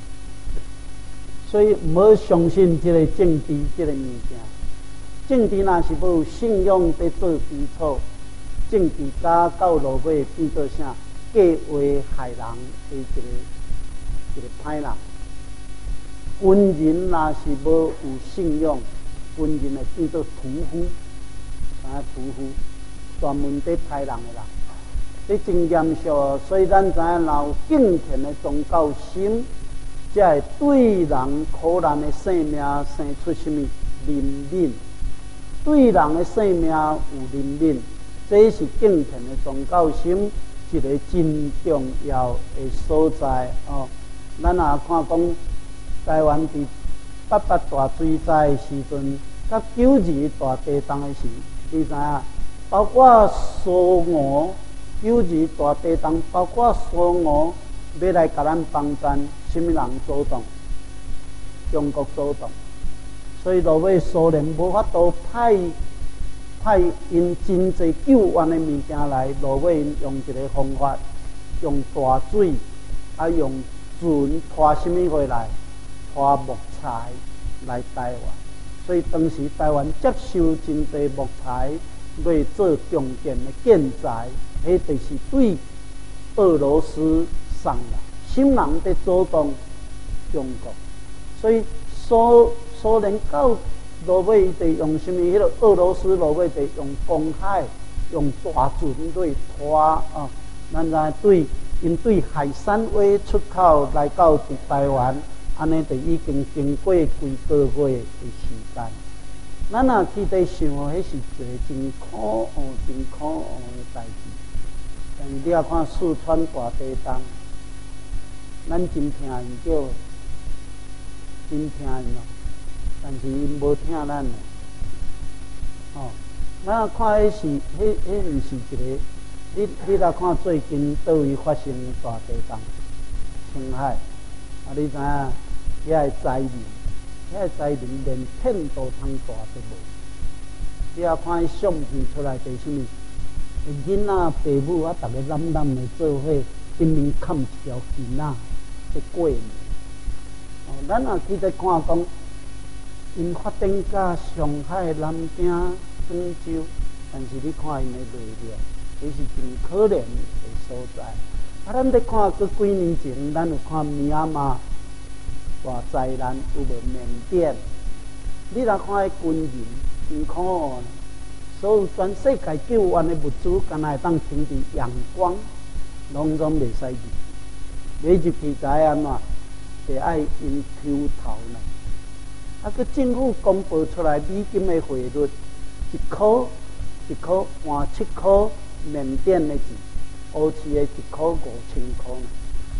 所以唔好相信这个政治这个物件。政治若是无信用在做基础，政治家到落尾变做啥？计划害人的一个一个歹人。军人若是无有信用，军人会变做屠夫，啊屠夫，专门在害人的人。这真严肃，所以咱知影有敬虔的宗教心。才会对人苦难的生命生出什么怜悯？对人的生命有怜悯，这是敬虔的宗教心一个真重要的所在哦。咱也看讲台湾伫八八大水灾的时阵，甲九二大地震的时，你知影？包括苏俄九二大地震，包括苏俄要来甲咱帮战。什么人主动？中国主动，所以落尾苏联无法度派派因真济救援的物件来，落尾用一个方法，用大水，啊用船拖什么回来？拖木材来台湾，所以当时台湾接受真济木材来做重建的建材，迄就是对俄罗斯送啦。心人在主动中国，所以苏苏联到落尾得用什么？迄个俄罗斯落尾得用公海、用大船来拖啊！咱来对因对海产为出口来到伫台湾，安尼就已经经过几个月的时间。咱若去在想，迄是一个真可恶、真可恶的代志。但是你要看四川大地震。咱真听因叫，真听因咯，但是因无听咱的。哦，咱看迄是，迄迄毋是一个，你你来看最近倒位发生大地震，青海，啊，你知影，遐个灾民，遐个灾民连天都通大都无。你啊看伊相片出来就是什么？囡仔、爸母啊，逐个揽揽的做伙，因面砍一条囡仔。的过年，哦，咱也去在看讲，因发展甲上海、南京、广州，但是你看因的内容，这是真可怜的所在。啊，咱在看过几年前，咱有看米亚马大灾难，有无缅甸？你来看迄军人，真可恶。所有全世界救援的物资，敢若会当停伫阳光，拢总袂使入。你入去知安怎？得爱因抽头呢。啊，个政府公布出来美金的汇率，一箍一箍换七箍缅甸的钱，乌市的一箍五千箍呢。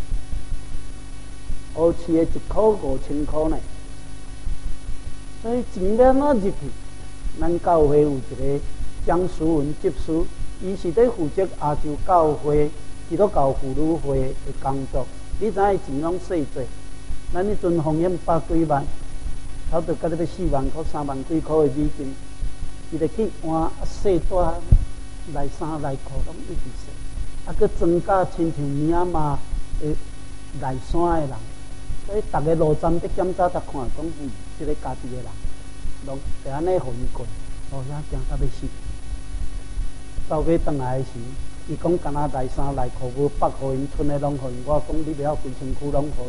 乌市的一箍五千箍呢。所以钱要哪入去？咱教会有一个江淑文执事，伊是咧负责亚洲教会。基督教妇女会的工作，你知影伊钱拢细济，咱迄阵奉献百几万，差不多甲你要四万块、三万几块的美金，伊就去换细带内衫内裤拢一直洗，啊，佮增加亲像米亚马的内衫的人，所以逐个路站伫检查，才看讲，嗯，即、这个家己的人，拢就安尼互伊过，路遐惊甲要死，到尾转来时。伊讲干那内衫内裤无北互因，剩的拢互因。我讲你袂晓规身躯拢互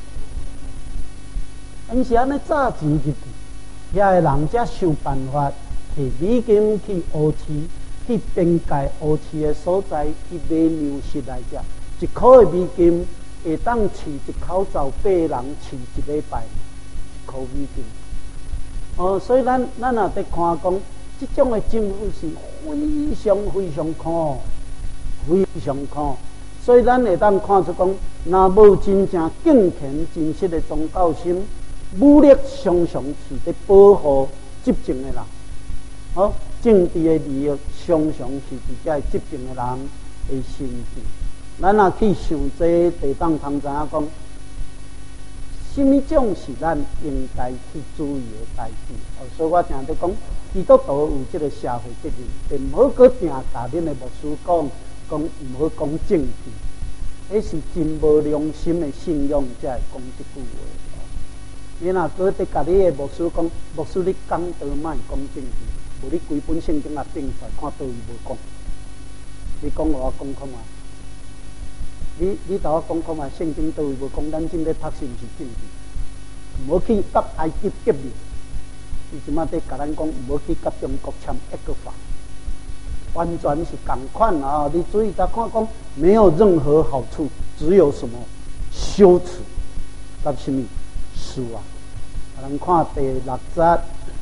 因。因是安尼早钱入去，遐个人才想办法摕美金去乌市，去边界乌市的所在去买粮食来食。一箍的美金会当饲一口罩八人饲一礼拜，一箍美金。哦，所以咱咱也在看讲，这种的政府是非常非常可恶。非常苦，所以咱会当看出讲，若无真正敬虔真实的宗教心， 武力常常是伫保护执政的人，好，政治的利益常常是伫遮执政的人的身边。咱若去想这，地当通知影讲，什么种是咱应该去注意的代志。哦，所以我常在讲，基督徒有这个社会责任，并唔好搁定甲恁的牧师讲，讲唔好讲政治，迄是真无良心的信仰才会讲这句话。你若搁伫甲你的牧师讲，牧师你讲倒莫讲政治，无你规本圣经也顶出来，看倒伊无讲。你讲我讲看嘛？你你甲我讲看嘛？圣经倒位无讲，咱正在读是毋是政治？唔好去甲埃及革命，伊即马在甲咱讲，唔好去甲中国签一个法，完全是共款啊！你注意他看讲，没有任何好处，只有什么羞耻，甲什么输啊！咱看第六节，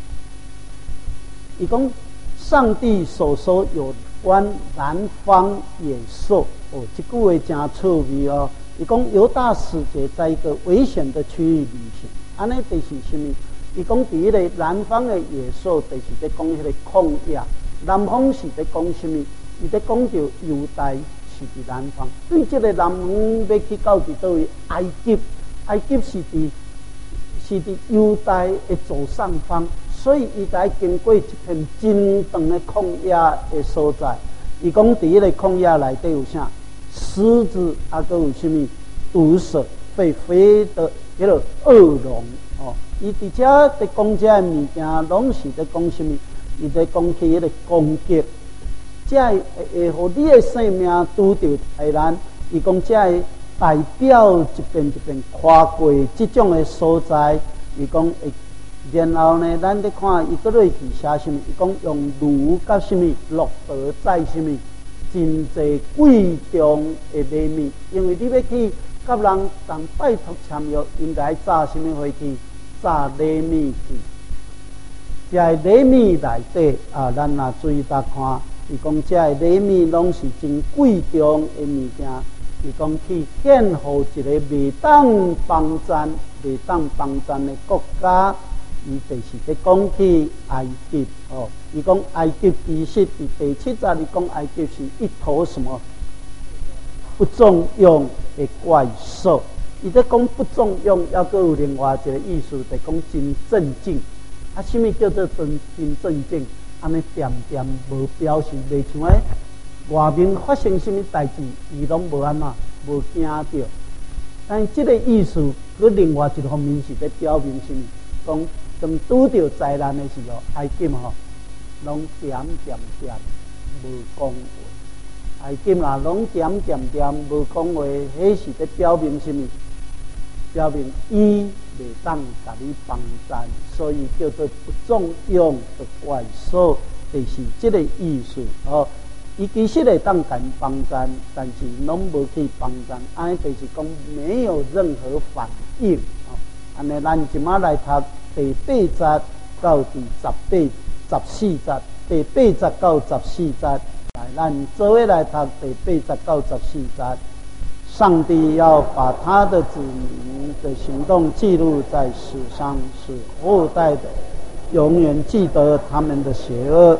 伊讲上帝所说有关南方野兽。哦，这句话真趣味哦！伊讲犹大使节在一个危险的区域旅行，安尼就是什么？伊讲伫迄个南方的野兽，就是在讲迄个旷野；南方是在讲什么？伊在讲到犹大是伫南方。对这个南方要去到伫倒位？埃及，埃及是伫是伫犹大的左上方，所以伊才经过一片真长的旷野的所在。伊讲伫迄个旷野内底有啥？狮子啊，搁有啥物？毒蛇、会飞的迄个恶龙哦。伊伫遮伫讲遮物件，拢是伫讲啥物？伊在讲起迄个攻击，遮会会互你的生命拄着灾难。伊讲遮会代表一遍一遍跨过即种的所在。伊讲会。然后呢，咱咧看伊个落去写什么？伊讲用儒甲什么落德在什么真济贵重的礼物，因为你要去甲人同拜托签约，应该炸什么回去？炸礼物去。这礼物内底啊，咱若注意搭看，伊讲这礼物拢是真贵重的物件。伊讲去献互一个未当帮赞、未当帮赞的国家。伊就是在讲起埃及哦，伊讲埃及其实伫第七节，伊讲埃及是一头什么不中用的怪兽。伊在讲不中用，还阁有另外一个意思，就是讲真镇静。啊，什么叫做真真镇静？安尼点点无表示，袂像诶外面发生什么代志，伊拢无安怎，无惊着。但这个意思，佮另外一方面是在表明什么？讲当拄着灾难的时候，埃及吼，拢点点点无讲话。埃及若拢点点点无讲话，迄是在表明什么？表明伊袂当甲你帮赞，所以叫做不中用的怪兽，就是这个意思哦。伊其实会当甲帮赞，但是拢无去帮赞，安尼就是讲没有任何反应哦。安尼咱即马来读。第八节到第十八、十四节，第八节到十四节，来，咱做伙来读第八节到十四节。上帝要把他的子民的行动记录在史上，使后代的永远记得他们的邪恶。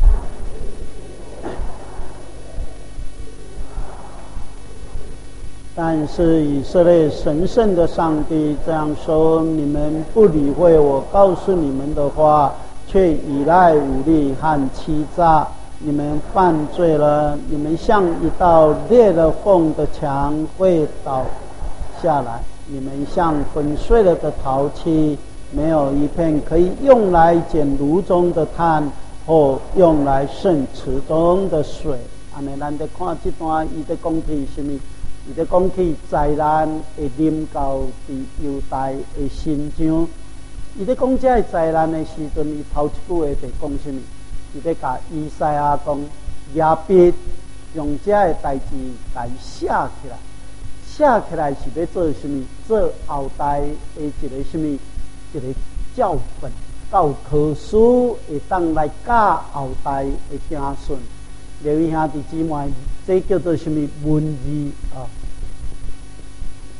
但是以色列神圣的上帝这样说：你们不理会我告诉你们的话，却依赖武力和欺诈，你们犯罪了。你们像一道裂了缝的墙会倒下来，你们像粉碎了的陶器，没有一片可以用来捡炉中的炭，或用来盛池中的水。安尼，咱在看这段，伊在讲起什么？伊在讲起灾难会临到伫犹大的身上。伊在讲这灾难的时阵，伊头一句话在讲什么？伊在甲以赛亚讲，亚伯用这个代志来写起来，写起来是要做什么？做后代的一个什么？一个教本、教科书，会当来教后代的子孙。各位兄弟姊妹，这叫做什么文字啊？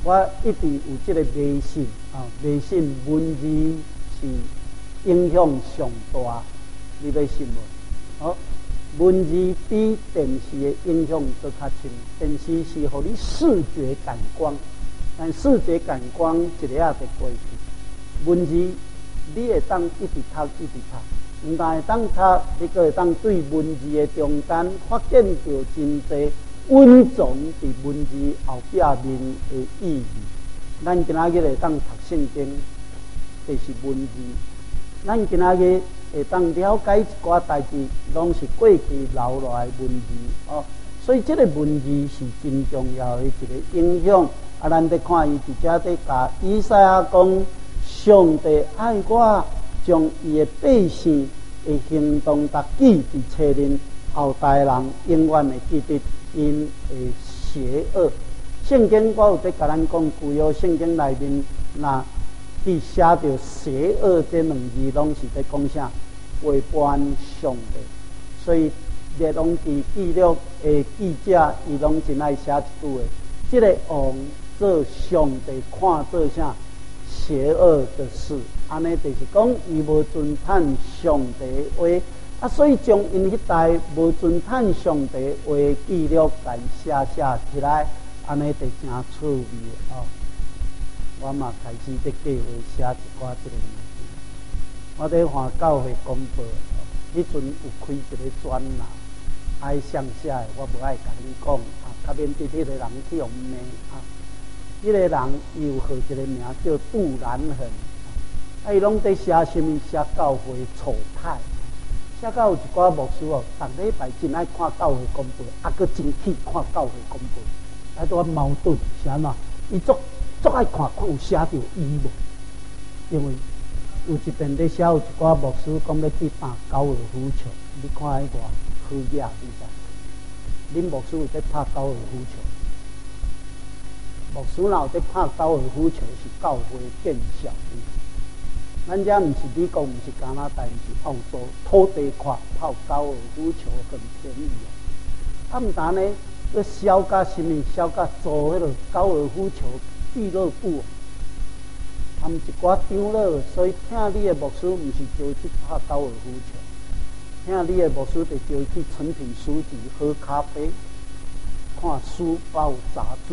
我一直有这个迷信啊，迷信文字是影响上大，你要信无？好，文字比电视的影响都较深。电视是互你视觉感官，但视觉感官一个仔就过去。文字你会当一直读一直读，毋但会当读，你阁会当对文字的中间发现到真侪蕴藏伫文字后壁面的意义。咱今仔日会当读圣经，就是文字；咱今仔日会当了解一寡代志，拢是过去留落来的文字哦。所以，这个文字是真重要的一个影响。啊，咱得看伊伫遮在甲以赛亚讲，上帝爱我，将伊的百姓的行动达记伫册内，后代人永远会记得因的邪恶。圣经我有在甲咱讲，旧约圣经内面那去写着邪恶这两字，拢是在讲啥？违反上帝。所以列王记记录的记者，伊拢真爱写一句话：这个王做上帝看做啥邪恶的事，安尼就是讲伊无遵探上帝的话。啊，所以将因迄代无遵探上帝话记录，甲伊写写起来，安尼就真趣味哦。我嘛开始在计划写一寡这个物件。我在看教会公报，迄阵有开一个专栏，爱上写的，我无爱甲你讲啊，较免对迄个人去用骂啊。迄、那个人伊有号一个名叫杜兰恒，啊，伊拢在写什么？写教会丑态。写到有一寡牧师哦，逐礼拜真爱看教会公报，啊，佫真去看教会公报，啊，拄矛盾是安怎？伊足足爱看，看有写着伊无？因为有一遍咧写有一寡牧师讲要去打高尔夫球，你看迄个好野，你知？恁牧师有在拍高尔夫球？牧师若有在拍高尔夫球，是教会见效。咱遮毋是美国，毋是加拿大，毋是澳洲，土地块泡高尔夫球很便宜哦。啊，毋但呢，要销甲什么？销甲做迄个高尔夫球俱乐部，他们一寡长老，所以听你的牧师毋是叫去拍高尔夫球，听你的牧师就叫去诚品书局喝咖啡，看书报杂志。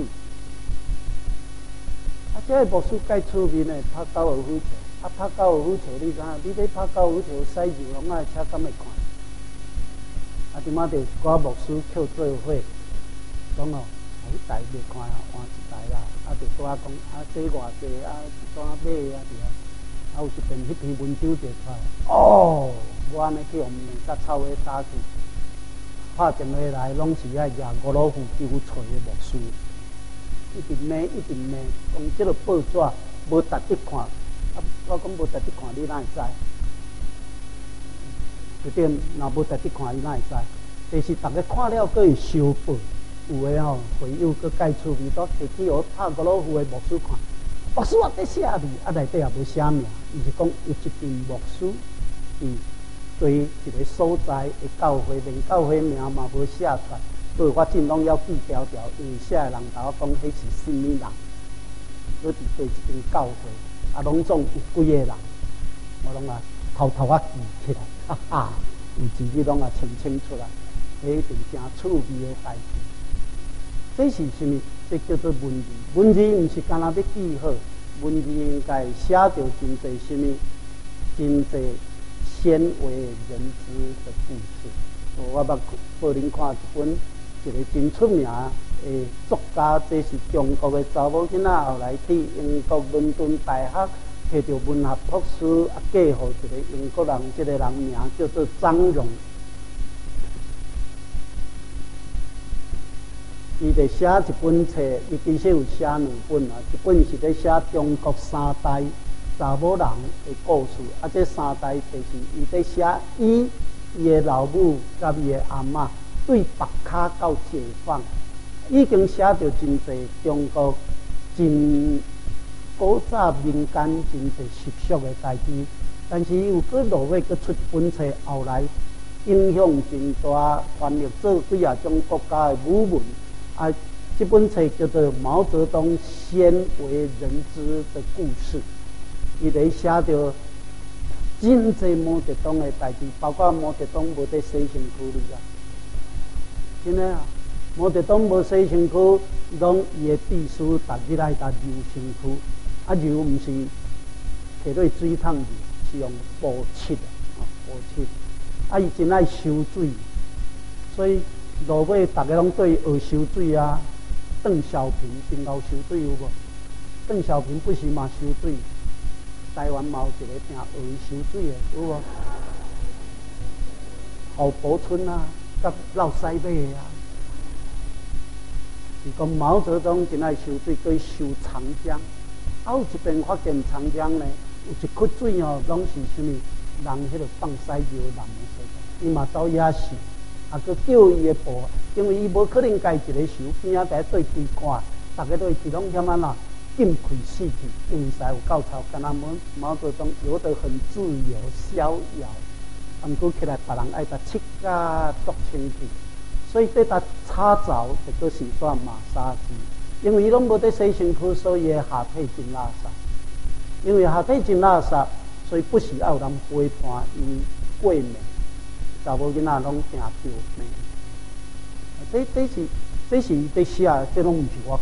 啊，这个牧师介出名的拍高尔夫球。啊，拍高尔夫球，你知影？你咧拍高尔夫球，驶入拢爱车敢会看？啊，即马就一寡牧师扣做伙，讲哦，啊，迄台袂看啊，换一台啦。啊，就拄仔讲，啊，这偌济啊，怎啊买啊？对啊。啊，有一遍迄篇文章就出来，哦，我安尼去互面甲臭话打去，拍电话来，拢是遐廿五老夫纠找的牧师，一直骂，一直骂，讲即个报纸无值得看。啊，我讲无值得看，你哪会知？一点若无值得看，你哪会知？但是大家看了，佫会相报。有诶吼，会友佫介趣味，都摕去互拍高尔夫诶牧师看。牧师我在写字，啊内底也无写名，伊是讲有一群牧师，伊对一个所在诶教会，连教会名嘛无写出来，所以我尽量要记条条，因为写诶人甲我讲，迄是甚物人，搁伫对一间教会。啊，拢总有几个人，我拢啊偷偷啊记起来，哈哈，有字你拢啊清清出来，迄一定真趣味的代志。这是什么？这叫做文字。文字毋是干那要记好，文字应该写着真侪什么，真侪鲜为人知的故事。我捌报恁看一本一个真出名诶作家，这是中国的查某囡仔，后来去英国伦敦大学摕到文学博士，啊，嫁予一个英国人，这个人名叫做张荣。伊在写一本册，伊其实有写两本啊，一本是在写中国三代查某人的故事，啊，这三代就是伊在写伊伊的老母甲伊的阿嬷对北卡到解放。已经写着真侪中国真古早民间真侪习俗的代志，但是有个落尾个出本册，后来影响真大，翻译做几啊种国家的语文，啊， 这本册叫做《毛泽东鲜为人知的故事》，伊咧写着真侪毛泽东的代志，包括毛泽东无在洗身躯里啊，真诶啊！毛泽东无洗身躯，拢伊的秘书逐日来甲揉身躯，啊揉毋是摕落水桶揉，是用布漆啊，布漆。啊，伊真爱收水，所以落尾逐个拢对伊学收水啊。邓小平真够收水有无？邓小平不是嘛收水？台湾嘛有一个定学伊收水的有无？郝柏村啊，甲老西马的啊。是讲毛泽东真爱收水，佮伊收长江。啊，有一边发现长江呢，有一窟水哦，拢是啥物人迄个放屎尿人的所在，伊嘛走野收。啊，佮叫伊的部，因为伊无可能家一个收，边仔在对规看，大家都会拢点啊啦，禁开死去，因为实有够臭，敢若毛毛泽东游得很自由逍遥，啊，毋过起来别人爱甲切甲剁清气，所以对他擦澡这个是算马杀鸡，因为伊拢无得洗身躯，所以下体真垃圾，因为下体真垃圾，所以不时要有人陪伴伊过暝。查某囡仔拢惊丢命，这这是这是伊在写，这拢毋是我。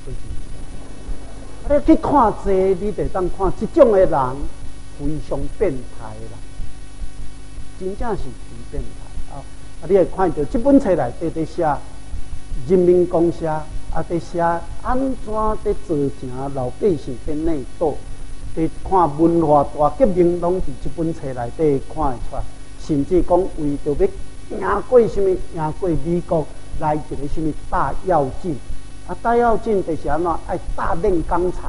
你去看这，你得当看这种的人非常变态啦，真正是很变态啊！啊，你会看到这本册内底在写人民公社，啊，在写安怎在造成老百姓在内斗，在看文化大革命，拢伫这本册内底看会出来。甚至讲为着要赢过什么，赢过美国来一个什么大跃进，啊，大跃进就是安怎爱大炼钢厂。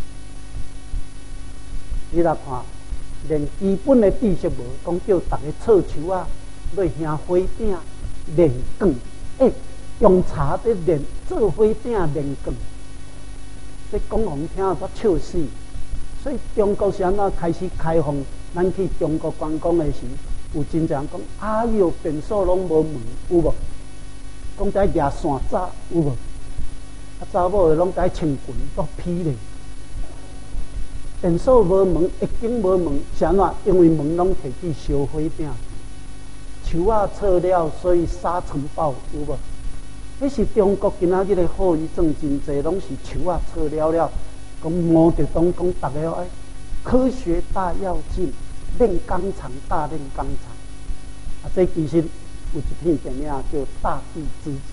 你来看，连基本的知识无，讲叫大家臭树啊，要烘火饼炼钢，诶、欸，用茶在炼做火饼炼钢，这讲互听都笑死。所以中国是安怎开始开放，咱去中国观光的时。有真侪人讲，哎哟，便所拢无门，有无？讲在举线扎，有无？啊，查某的拢在穿裙都披咧。便所无门，一经无门，是安怎？因为门拢摕去烧火饼，树啊错了，所以沙尘暴，有无？迄是中国今仔日的后遗症真侪，拢是树啊错了了。讲毛泽东讲，逐个爱科学大跃进。炼钢厂，大炼钢厂，啊！这其实有一片电影叫《大地之子》。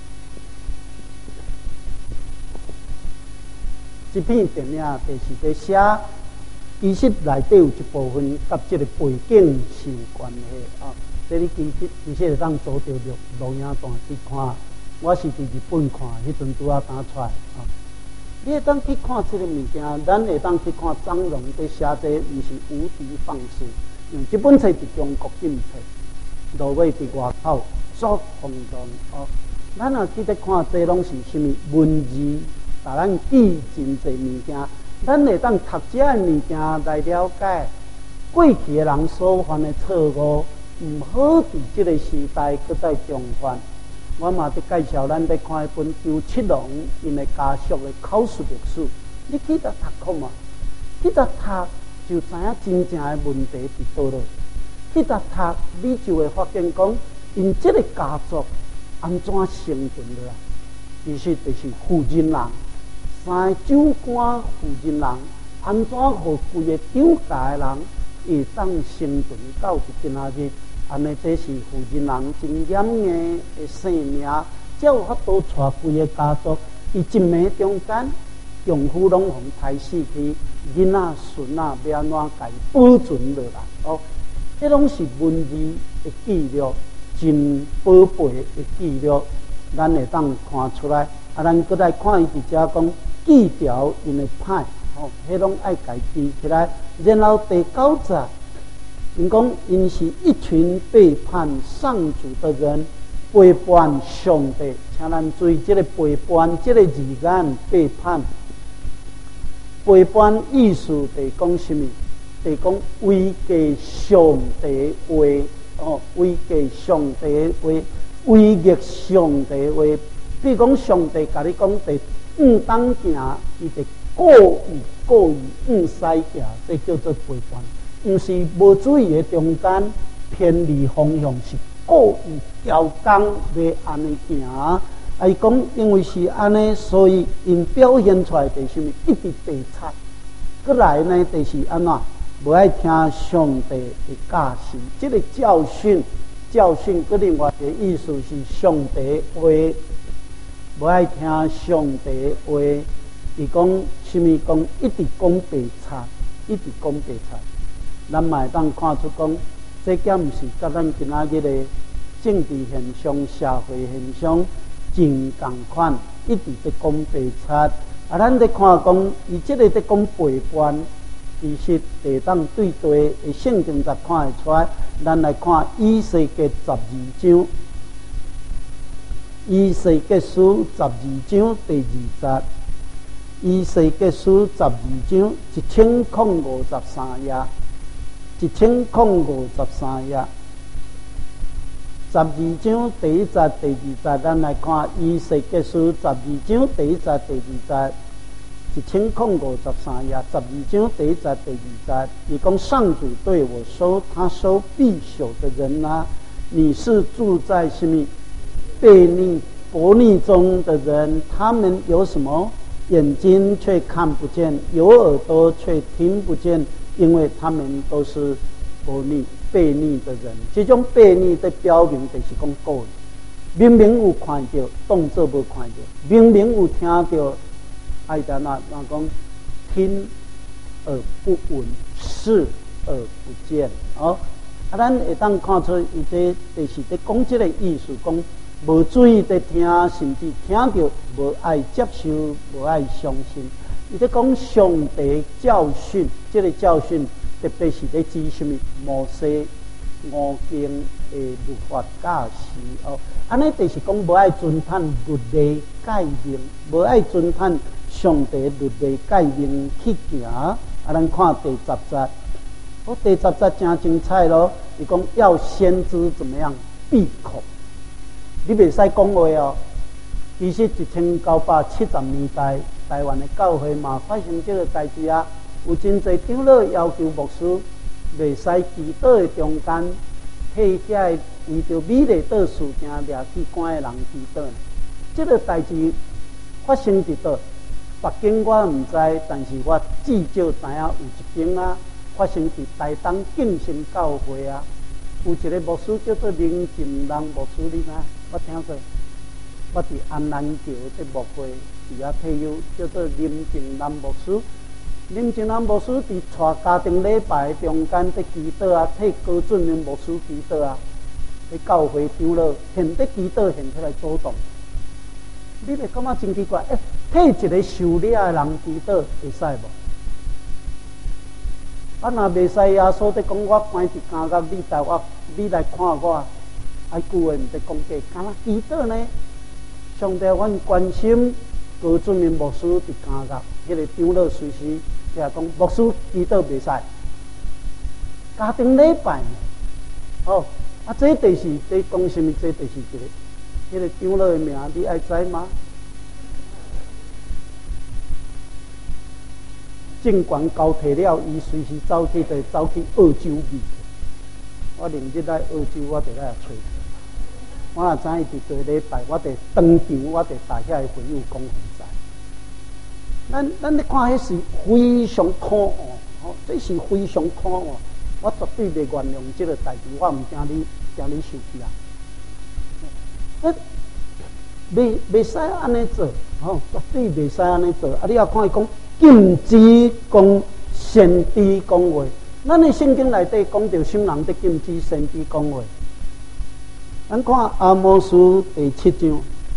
这片电影就是在写，其实内底有一部分甲这个背景是有关系啊。这你其实其实会当做着录录影带去看。我是伫日本看，迄阵拄啊打出来啊。你会当去看这个物件，咱会当去看张荣在写这，毋是无的放矢。用这本册是中国禁册，落尾伫外口作轰动哦。咱若去咧看这，拢是什么文字，甲咱记真侪物件。咱会当读这个物件来了解过去的人所犯的错误，毋好伫这个时代搁再重犯。我嘛伫介绍咱伫看一本周七郎因的家属的口述历史，你去甲读看嘛？去甲读就知影真正的问题伫倒落。去甲读你就会发现讲，因这个家族安怎生存落来？其实就是负责人，三个长官负责人安怎互规个张家的人会当生存到今仔日？安尼，这是负责人真严硬的生命，才有法度带规个家族。伊一暝中间，丈夫拢互杀死去，囡仔孙仔要安怎家保存落来？哦，这拢是文字的记录，真宝贝的记录，咱会当看出来。啊，咱搁来看伊伫遮讲记条因的歹，哦，迄拢爱家记起来。然后第九节。因讲，因是一群背叛上主的人，背叛上帝。请咱注意这个背叛，这个字眼背叛。背叛意思是讲什么？是讲违背上帝话，哦，违背上帝话，违逆上帝话， 譬如讲上帝甲你讲第五当行，伊就故意故意五西行，这叫做背叛。毋是无注意的中间偏离方向，是故意调工要安尼行。啊，伊讲因为是安尼，所以因表现出来的什么一直地差。过来呢，就是安怎无爱听上帝的教训，这个教训教训，个另外的意思是上帝话，无爱听上帝话。伊讲什么？讲一直讲白差，一直讲白差。咱嘛会当看出讲，这件毋是甲咱今仔日的政治现象、社会现象真共款，一直在讲白差。啊，咱在看讲，伊即个在讲背叛，其实会当对对的圣经才看会出来。咱来看以西结十二章，以西结书十二章第二节。以西结书十二章一千零五十三页，一千零五十三页。十二章第一节、第二节，咱来看以西结书十二章第一节、第二节，一千零五十三页。十二章第一节、第二节，伊讲上主对我说：“他说必朽的人啊，你是住在什么悖逆、悖逆中的人？他们有什么？眼睛却看不见，有耳朵却听不见，因为他们都是悖逆、悖逆的人。这种悖逆的表明就是讲故意，明明有看到，当作无看到；明明有听到，爱在那那讲听而不闻，视而不见。哦，啊，咱会当看出伊这就是在讲这个意思，讲。无注意的听，甚至听到无爱接受，无爱相信。伊在讲上帝教训，这个教训特别是在指什么？摩西五经的律法教示哦。安尼就是讲无爱遵探律例诫命，无爱遵探上帝律例诫命去行。啊，咱看第十节，哦，第十节真精彩咯。伊讲要先知怎么样闭口。你袂使讲话哦。其实一千九百七十年代，台湾的教会嘛发生这个代志啊。有真侪长老要求牧师袂使祈祷的中间，替遐为着美丽岛事件掠去关的人祈祷。这个代志发生伫倒，北京我唔知，但是我至少知影有一间啊，发生伫台东敬心教会啊。有一个牧师叫做林进人牧师，你知？我听说，我伫安南桥这牧会伫遐退休，叫做林进人牧师。林进人牧师伫带家庭礼拜中间在祈祷啊，替高准的牧师祈祷啊，喺教会长老现在祈祷现出来主动。你会感觉真奇怪，诶、欸，替一个受掠的人祈祷会使无？啊，若袂使耶稣在讲我关伫监狱，你带我，你来看我，啊，句话毋得讲假，敢若祈祷呢？上帝阮关心高准的牧师伫监狱，迄个长老随时就讲牧师祈祷袂使，家庭礼拜呢？哦，啊，这就是在讲什么？这就是一个，迄个长老的名，你爱知吗？政权交替了，伊随时走去就走去澳洲去。我连日来澳洲，我就来找。我若知伊伫做礼拜，我就当场，我就大遐个朋友讲互知。咱咱咧看，迄是非常可恶，哦，这是非常可恶。我绝对袂原谅这个代志，我毋惊你，惊你受气啊！诶，袂袂使安尼做，吼，绝对袂使安尼做。啊，你也看伊讲。禁止讲先知讲话，咱的圣经内底讲到什么人在禁止先知讲话？咱看阿摩司第七章，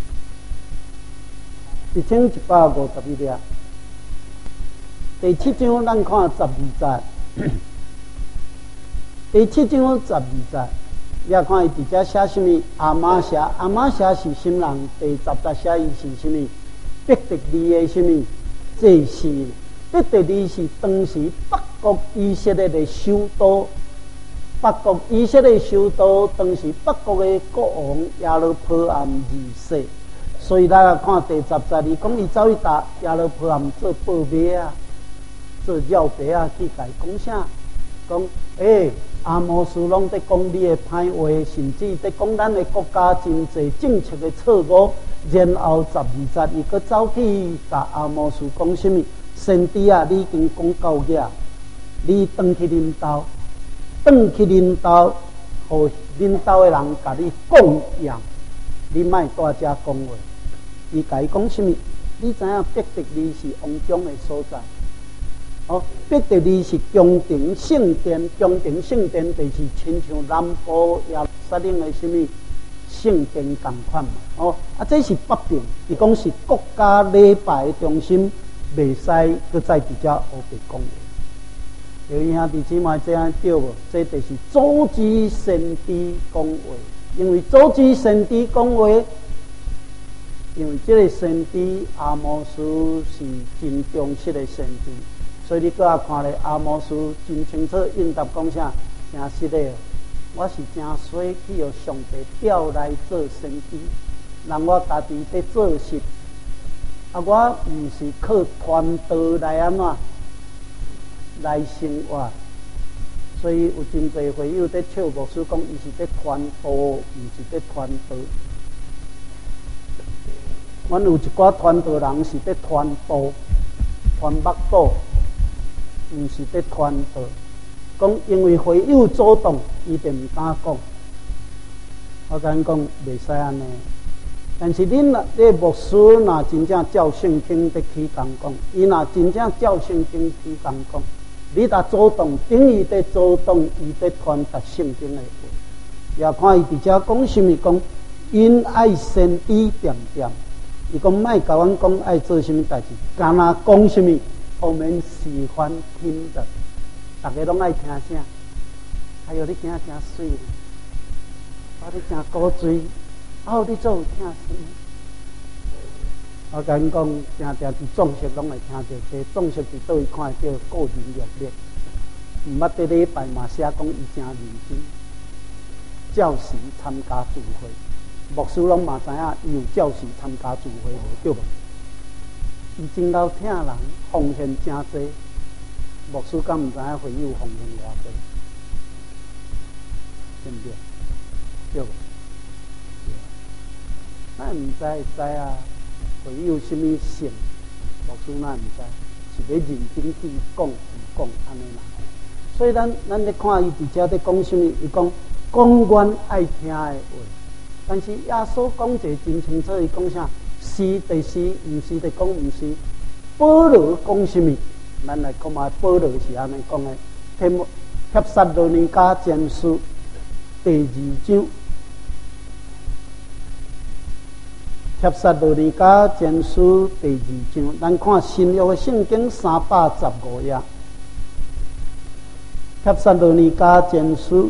一千一百五十一页。第七章咱看十二节，第七章十二节，你也看伊伫遮写什么？阿玛写，阿玛写是什么人？第十节写伊是什么？伯特利的什么？这是伯特利是当时北国以色列的首都，北国以色列首都当时北国的国王亚罗波安二世， 所以咱来看第十节，伊讲伊走去打亚罗波含做报马啊，做绕白啊，去甲伊讲啥？讲诶、欸，阿摩斯拢在讲你的歹话，甚至在讲咱的国家真济政策的错误。然后十二节，伊搁走去甲阿摩斯讲什么？先知啊，你已经讲够了，你转去恁兜，转去恁兜，互恁兜的人甲你供养，你莫在遮讲话。伊甲伊讲什么？你知影伯特利是王宫的所在？哦，伯特利是宫廷圣殿，宫廷圣殿就是亲像南部耶路撒冷的什么圣殿同款嘛。哦，啊，这是北边，伊讲是国家礼拜的中心，袂使搁再伫遮黑白讲话。有兄弟姊妹这样对无？这就是组织先知讲话，因为组织先知讲话。因为这个先知阿摩斯是真忠实的先知，所以你搁下看咧，阿摩斯真清楚应答讲啥，真实的，我是真衰去互上帝调来做先知，让我家己在做事，啊，我毋是靠传道来安怎来生活，所以有真侪会友在笑牧师讲，伊是在传道，毋是在传道。阮有一寡传道人是在传道、传目道，毋是在传道。讲因为会友主动，伊就毋敢讲。我甲恁讲，袂使安尼。但是恁若这牧师若真正照圣经在起工讲，伊若真正照圣经起工讲，你若主动，等于在主动，伊在传达圣经的话。也看伊伫遮讲什么？讲因爱先知点点。伊讲莫甲阮讲爱做什么代志，干那讲什么，后面喜欢听的，大家拢爱听啥？还有你今仔真水，啊你真古锥，啊你做有听什么？我甲恁讲，常常伫总式拢会听到，这总式伫倒位看会到个人阅历，毋捌伫礼拜嘛写讲伊真认真，教时参加聚会。牧师拢嘛知影，伊有教士参加聚会无对无？伊真够听人，奉献真济。牧师敢毋知影会友奉献偌济？对毋对？对无？咱毋知会知啊，会友什么性？牧师咱毋知，是要认真去讲，唔讲安尼啦。所以咱咱咧看伊伫遮咧讲什么？伊讲讲阮爱听的话。但是耶稣讲者真清楚，伊讲啥？是就是，毋是就讲毋是。保罗讲什么？咱来看下保罗是安尼讲的。帖帖撒罗尼迦前书第二章，帖撒罗尼迦前书第二章，咱看新约的圣经三百十五页。帖撒罗尼迦前书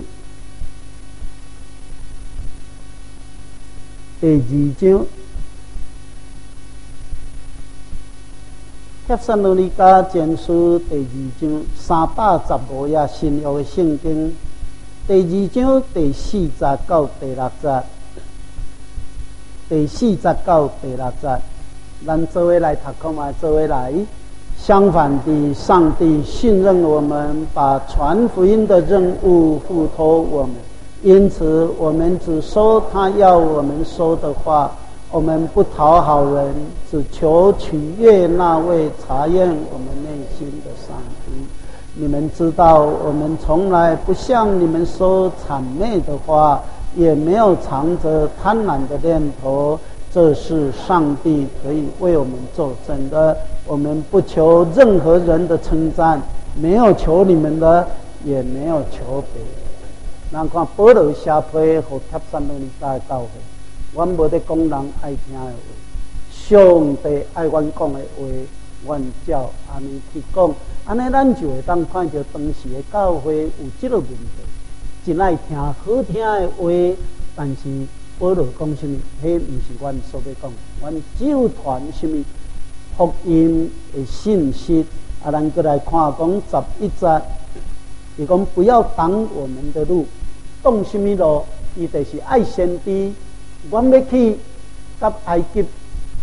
第二章，帖撒罗尼迦前书第二章三百十五页新约的圣经，第二章第四节到第六节，第四节到第六节，咱做伙来读看嘛，做伙来。相反的，上帝信任我们，把传福音的任务付托我们。因此，我们只说他要我们说的话，我们不讨好人，只求取悦那位查验我们内心的上帝。你们知道，我们从来不向你们说谄媚的话，也没有藏着贪婪的念头。这是上帝可以为我们作证的。我们不求任何人的称赞，没有求你们的，也没有求别人。咱看保罗写批互帖撒罗尼迦的教会，阮无在讲人爱听的话，上帝爱阮讲的话，阮照安尼去讲，安尼咱就会当看到当时的教会有这个问题，真爱听好听的话，但是保罗讲什么？迄毋是阮所要讲，阮只有传什么福音的信息。啊，咱过来看讲十一节。伊讲不要挡我们的路，挡什么路？伊就是爱先知。阮要去甲埃及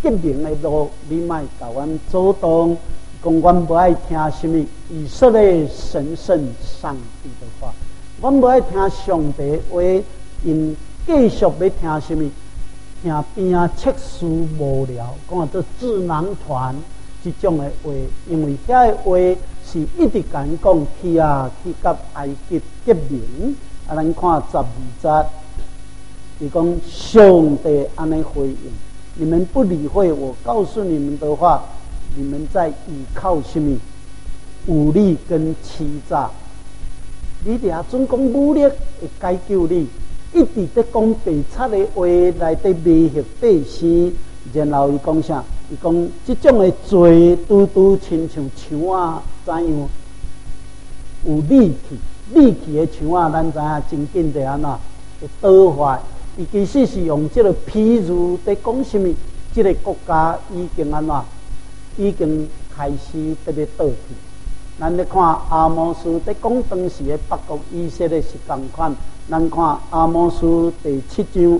革命的路，你莫甲阮阻挡。讲阮无爱听什么以色列神圣上帝的话，阮无爱听上帝话，因继续要听什么？听边啊测试无聊，讲做智囊团这种的话，因为遐个话是一直讲讲去啊去甲埃及革命，啊，咱看十二节，伊讲上帝安尼回应，你们不理会我告诉你们的话。你们在依靠什么？武力跟欺诈。你俩总讲武力会解救你，一直在讲白贼的话来在迷惑百姓。然后伊讲啥？伊讲这种的罪，拄拄亲像枪啊，怎样有利器？利器的枪啊，咱知影真紧的安怎会倒坏？伊其实是用这个譬如在讲什么？这个国家已经安怎？已经开始在咧倒去。咱咧看阿摩斯在讲当时的北国以色列是同款。咱看阿摩斯第七章，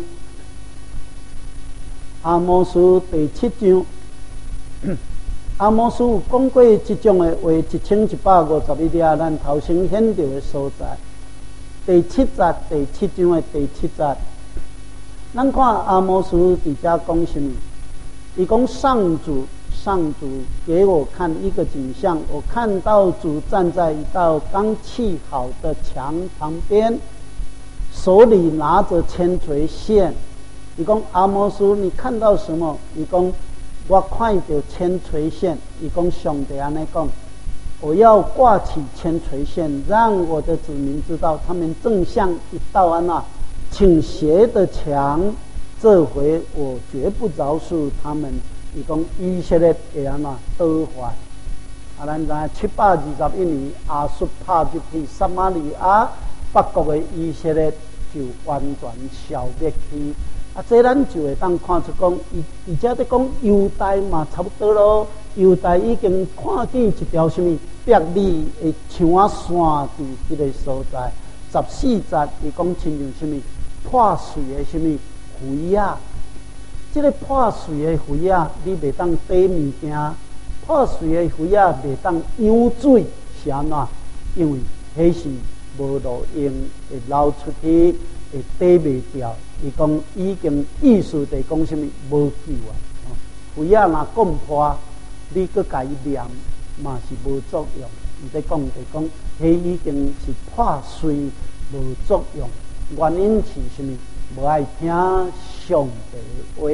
阿摩斯第七章，阿摩斯有讲过这种的话，一千一百五十一页，咱头先显着的所在。第七节，第七章的第七节，咱看阿摩斯伫遮讲什么？伊讲上主。上主给我看一个景象，我看到主站在一道刚砌好的墙旁边，手里拿着千锤线。你讲阿摩斯，你看到什么？你讲我看到千锤线。你讲上帝安尼讲，我要挂起千锤线，让我的子民知道，他们正向一道安那倾斜的墙。这回我绝不饶恕他们。伊讲以色列会安怎倒坏？啊，咱知七百二十一年亚述拍入去撒马利亚，北国的以色列就完全消灭去。啊，这咱就会当看出讲，伊而且在讲犹大嘛差不多咯。犹大已经看见一条什么百里的墙啊线伫迄个所在。十四节伊讲亲像什么破碎的什么灰啊。这个破碎的灰啊，你袂当堆物件；破碎的灰啊，袂当养水，是安怎？因为迄是无路用，会流出去，会堆袂掉。伊讲已经意思在讲什么？无救啊！灰啊，若讲破，你搁家己念，嘛是无作用。伊在讲在讲，迄已经是破碎，无作用。原因是什么？无爱听上帝话。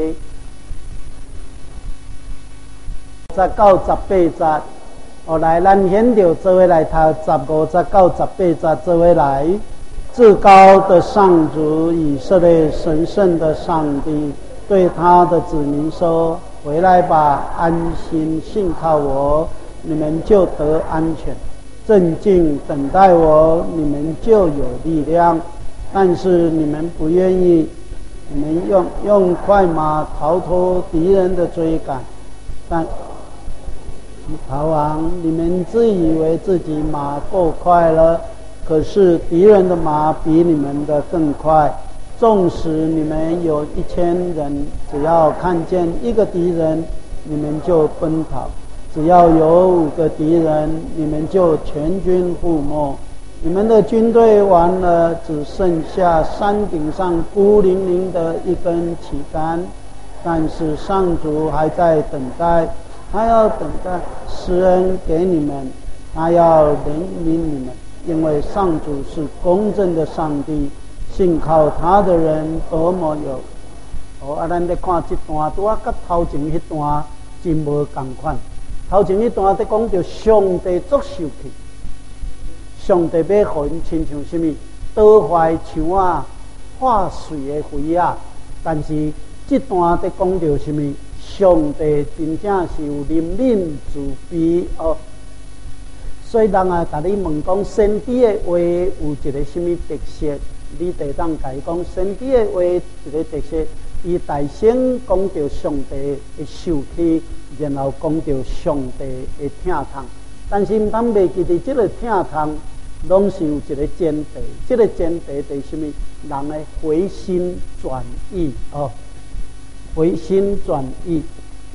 十九、十八节，后来咱显着做伙来读十五、十九、十八节，做伙来。至高的上主，以色列神圣的上帝，对他的子民说：“回来吧，安心信靠我，你们就得安全；镇静等待我，你们就有力量。”但是你们不愿意，你们用用快马逃脱敌人的追赶，但逃亡，你们自以为自己马够快了，可是敌人的马比你们的更快。纵使你们有一千人，只要看见一个敌人，你们就奔跑；只要有五个敌人，你们就全军覆没。你们的军队完了，只剩下山顶上孤零零的一根旗杆，但是上主还在等待，他要等待施恩给你们，他要怜悯你们，因为上主是公正的上帝，信靠他的人多么有。哦，啊，咱咧看这段，拄啊，甲头前迄段真无同款。头前迄段在讲到上帝作受气。上帝要互因亲像什么倒坏墙啊、破碎的灰啊，但是这段在讲到什么？上帝真正是有怜悯慈悲哦。所以人啊，甲你问讲，先知的话有一个什么特色？你得当甲伊讲，先知的话一个特色，伊大先讲到上帝的受气，然后讲到上帝的疼痛。但是唔通袂记伫这个疼痛。拢是有一个前提，这个前提是什么？人的回心转意哦，回心转意。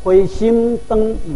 回心转意。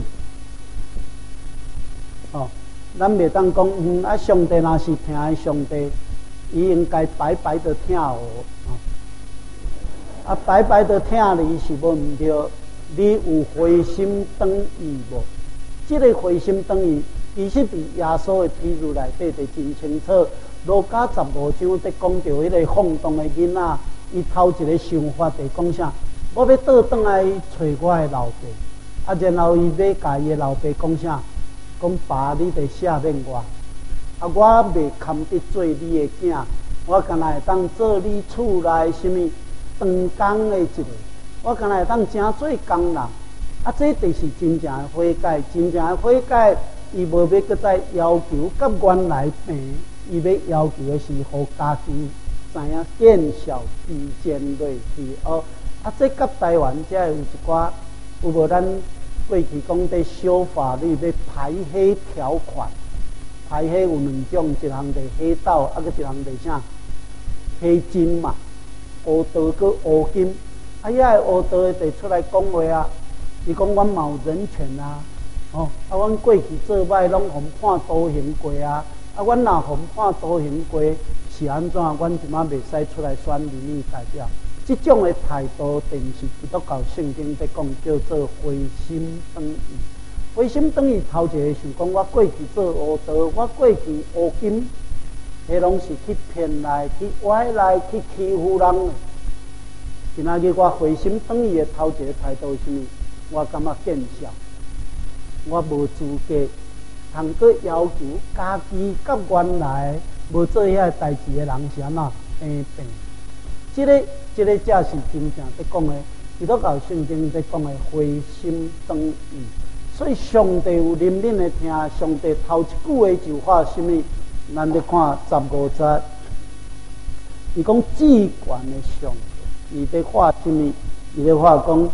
哦，咱袂当讲，嗯啊，上帝若是听的上帝，伊应该白白的听我。哦，啊，白白的听你是无毋对，你有回心转意无？这个回心转意，其实伫耶稣的譬喻内底就真清楚。路加十五章在讲到迄个放荡的囡仔，伊头一个想法就讲啥？我要倒转来找我的老爸，啊，然后伊要甲伊的老爸讲啥？讲爸，你得赦免我，啊，我袂堪得做你的囝，我干那会当做你厝内什么长工的一个，我干那会当正做工人。啊，这就是真正的悔改，真正的悔改，伊无要搁再要求甲原来平，伊要要求的是互家己知影见效提前落去哦。啊，这甲台湾才有一寡，有无咱过去讲伫小法律要排黑条款，排黑有两种，一项就黑道，啊个一项就啥黑金嘛，黑道搁黑金，啊，遐个黑道的就出来讲话啊。伊讲阮嘛有人权啊，哦，啊，阮过去做歹拢互判徒刑过啊，啊，阮若互判徒刑过是安怎？阮即马袂使出来选民意代表。这种的态度，定是基督教圣经在讲，叫做回心转意。回心转意头一个想讲，我过去做黑道，我过去黑金，迄拢是去骗来、去歪来、去欺负人的。今仔日我回心转意的头一个态度是啥？我感觉见笑，我无资格通过要求家己甲原来无做遐代志的人是安怎平平。这个这个才是真正在讲的，基督教圣经在讲的回心转意。所以上帝有认真的听，上帝头一句话就话什么？咱咧看十五节，伊讲至权的上帝，伊在话什么？伊在话讲。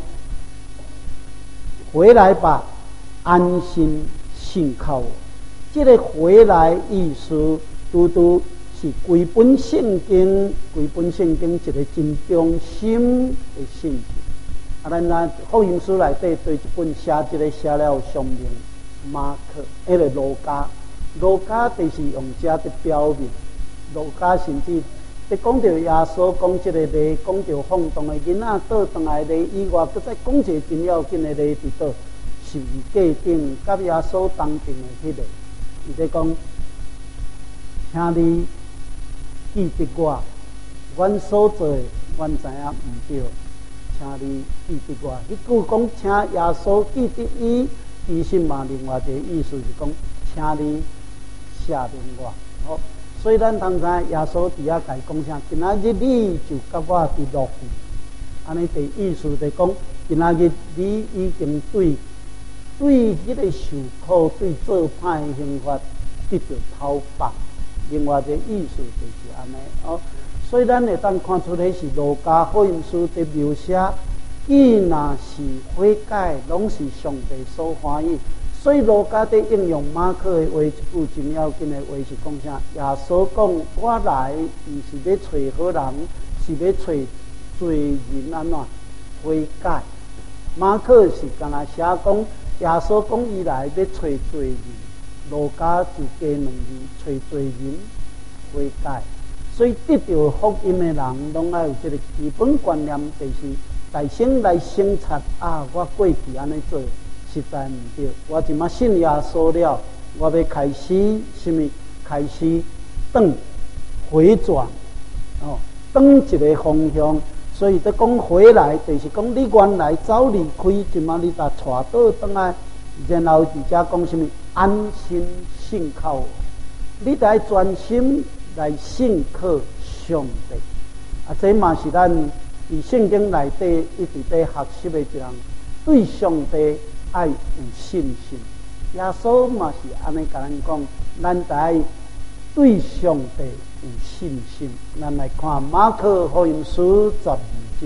回来吧，安心信靠我。这个回来意思，拄拄是规本圣经，规本圣经一个真中心的信息。啊，咱咱福音书内底对一本写这个写了上面马可，迄个路加，路加就是用这的标明，路加甚至。在讲到耶稣讲这个例，讲到放荡的囡仔倒转来例以外，搁再讲一个真要紧的例，伫倒十字架顶甲耶稣同定的迄个，伊在讲，请你记得我，阮所做的，阮知影毋对，请你记得我。迄句讲，请耶稣记得伊，其实嘛另外一个意思是讲，请你赦免我，好。所以咱通知耶稣伫遐甲伊讲啥？今仔日你就甲我伫落去，安尼第意思就讲，今仔日你已经对对迄个受苦、对做歹的刑罚得到讨放。另外一个意思就是安尼哦。所以咱会当看出迄是路加福音书的描写，伊若是悔改，拢是上帝所欢喜。所以路加在应用马可的话，一句真要紧的话是讲啥？耶稣讲：我来，毋是要找好人，是要找罪人安怎悔改。马可是干那写讲，耶稣讲伊来要找罪人，路加就加两字：找罪人悔改。所以得到福音的人，拢爱有这个基本观念，就是大先来省察啊！我过去安尼做。实在唔对，我即马信耶稣了，我要开始什么？开始转回转，哦，转一个方向。所以在讲回来，就是讲你原来早离开，即马你把带倒转来，然后伫遮讲什么？安心信靠我，你得专心来信靠上帝。啊，这嘛是咱伫圣经内底一直在学习的一项对上帝。爱有信心，耶稣嘛是安尼甲咱讲，咱得对上帝有信心。咱来看马可福音书十二章，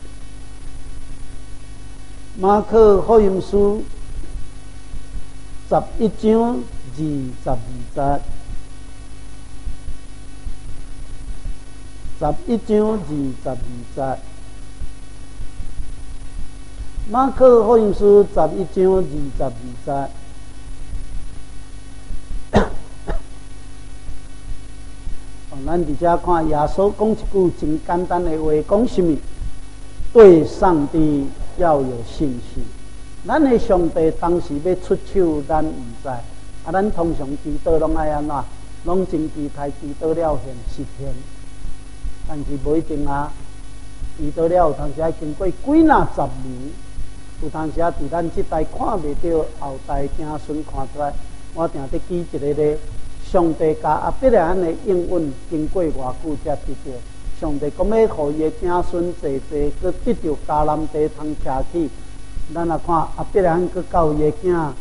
马可福音书十一章二十二节，十一章二十二节。 马可福音书十一章二十二节。咱伫遮看耶稣讲一句真简单的话，讲什么？对上帝要有信心。咱的上帝当时要出手，咱唔知。啊，咱通常祈祷拢爱安怎？拢真期待祈祷了现实现，但是无一定啊。祈祷了有当时爱经过几若十年，有当时啊伫咱即代看袂到，后代子孙看出来。我定得记一个咧。上帝甲阿伯拉罕的应允，经过偌久才得到。上帝讲要互伊的子孙济济，佮得到迦南地通徛起。咱来看阿伯拉罕佮到伊的囝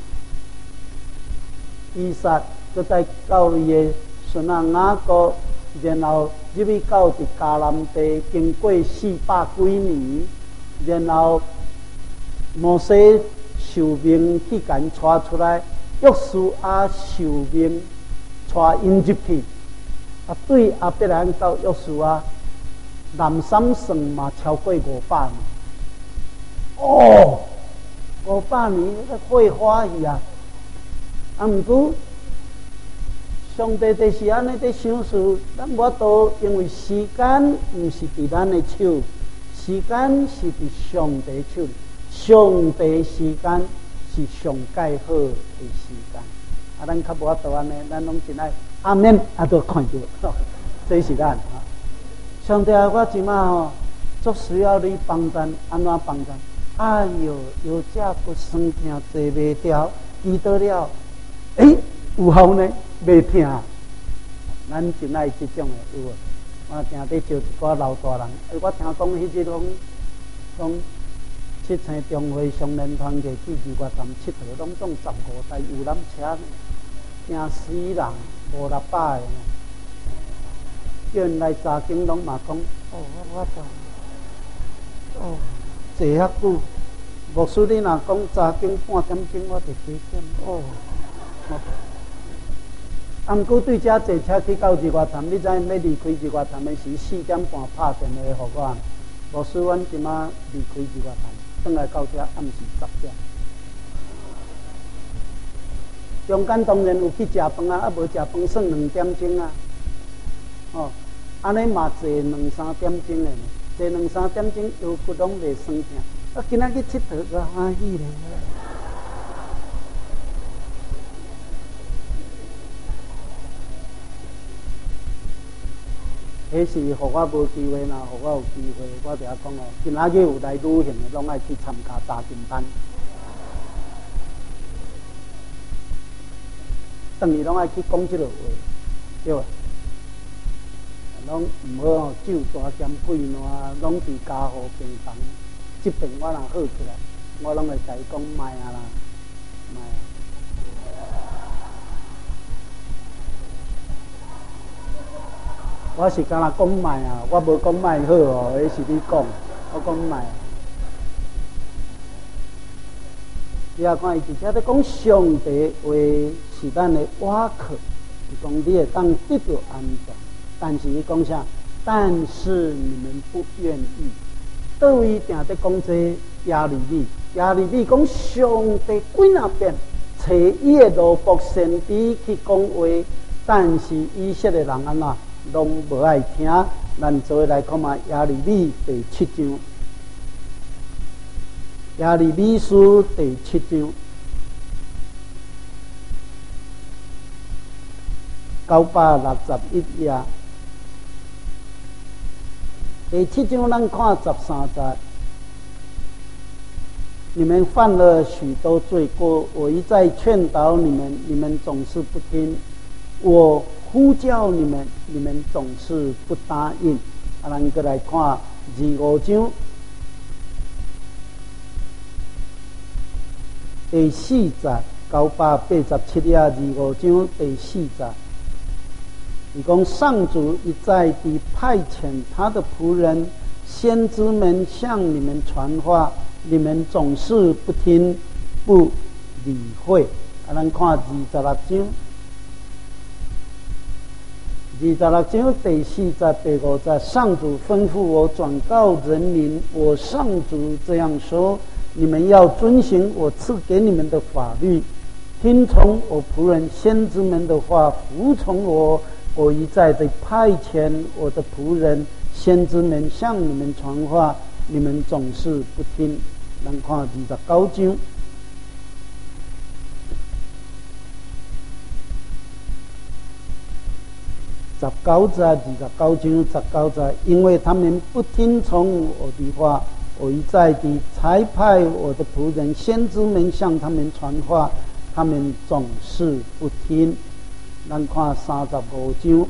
以撒，佮再到伊的孙仔雅各，然后入去到伫迦南地，经过四百几年，然后摩西受命去甲因带出来，约书亚受命。带因入去，啊，对阿伯拉罕到约书亚，南三算嘛超过五百年。哦，五百年，那会欢喜啊！啊，毋过上帝就是安尼在想事，咱无多，因为时间毋是伫咱的手，时间是伫上帝手。上帝时间是上介好的时间。啊，咱较无法度安尼，咱拢真爱阿免啊，都看到，这是咱啊。上帝啊，我即马吼，足需要你帮咱，安怎帮咱？哎哟，有这个酸痛坐袂掉，祈祷了，诶，有效呢，袂痛。咱真爱即种的有无？我定得招一寡老大人，诶，我听讲迄只拢讲七星中会双联团契去二月十七号，拢总十五台游览车呢。惊死人，五六百个，叫人来查经拢嘛讲，哦，我我就，哦，坐遐久，牧师你若讲查经半点钟，我就几点，哦，啊，毋过对遮坐车去到日月潭，你知影要离开日月潭的时四点半拍电话互我，牧师，阮即马离开日月潭，转来到遮暗时十点。中间当然有去食饭啊，啊无食饭算两点钟啊，哦，安尼嘛坐两三点钟的，坐两三点钟腰骨拢袂酸痛，啊今仔去佚佗个欢喜咧。迄是互我无机会啦，互我有机会，我就讲哦，今仔日有来旅行的，拢爱去参加查经班。等于拢爱去讲即个话，对吧？拢毋好哦，酒大兼屁烂，拢伫家户病房。即边我若好起来，我拢会甲伊讲卖啊啦，卖啊。我是敢若讲卖啊，我无讲卖好哦，迄是你讲，我讲卖。你啊看，伊直接在讲上帝话是咱的瓦壳，伊讲你会当得到安全。但是伊讲啥？但是你们不愿意。倒位定在讲这亚利米，亚利米讲上帝几若遍找伊的罗卜先知去讲话，但是以色列人安怎拢无爱听。咱做来看嘛，亚利米第七章。亚利米书第七章九百六十一页，第七章咱看十三节。你们犯了许多罪过，我一再劝导你们，你们总是不听；我呼叫你们，你们总是不答应。啊，咱过来看二五章。第四节九百八十七页二五章第四节，伊讲上主一再地派遣他的仆人先知们向你们传话，你们总是不听不理会。啊，咱看二十六章，二十六章第四节第五节，上主吩咐我转告人民，我上主这样说。 你们要遵行我赐给你们的法律，听从我仆人先知们的话，服从我。我一再的派遣我的仆人先知们向你们传话，你们总是不听。咱看二十九章，十九节，二十九章十九节，因为他们不听从我的话，我一再地差派我的仆人先知们向他们传话，他们总是不听。咱看三十五章，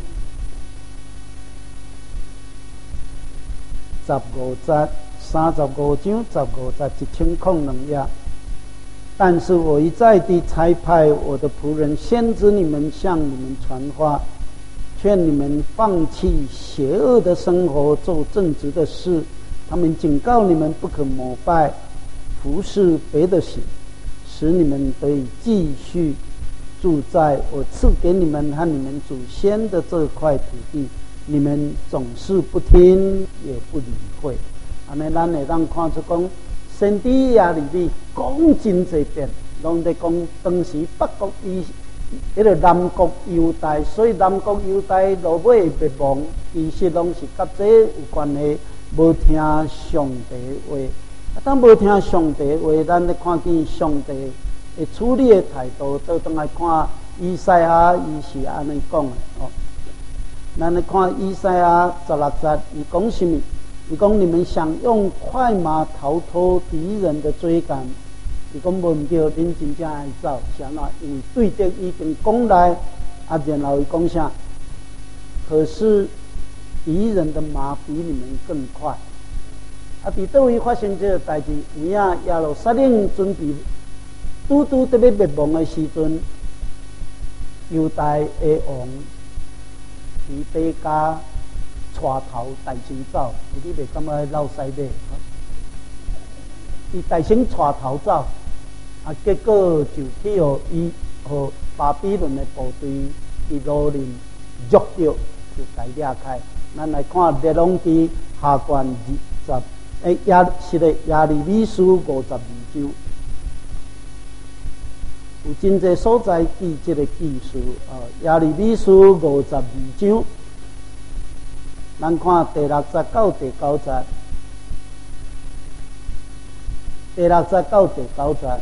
十五节，三十五章十五节一千空两页。但是我一再地差派我的仆人先知你们向你们传话，劝你们放弃邪恶的生活，做正直的事。他们警告你们不可膜拜服侍别的神，使你们得以继续住在我赐给你们和你们祖先的这块土地，你们总是不听也不理会。安尼咱会当看出讲，先知亚利米讲真侪遍，拢在讲当时北国以迄个南国犹大，所以南国犹大落尾会灭亡，其实拢是甲这有关系，无听上帝话。啊，当无听上帝话，咱咧看见上帝会处理的态度，倒转来看以赛亚，伊是安尼讲的哦。咱来看以赛亚十六节，伊讲什么？伊讲你们想用快马逃脱敌人的追赶，伊讲无唔对，恁真正爱走，是安怎？因为对敌已经攻来，啊，然后伊讲啥？可是敌人的马比你们更快。啊，伫倒位发生这个代志？有影耶路撒冷准备。拄拄在要灭亡的时阵，犹大的王伊底家带头大声走，你袂感觉老西马？伊大声带头走，啊，结果就去互伊互巴比伦的部队伊罗林捉到，就甲伊掠开。咱来看列王记下卷二十，诶，亚是咧亚利米书五十二章。有真侪所在记这个记事，呃，亚利米书五十二章，咱看第六节到第九节，第六节到第九节，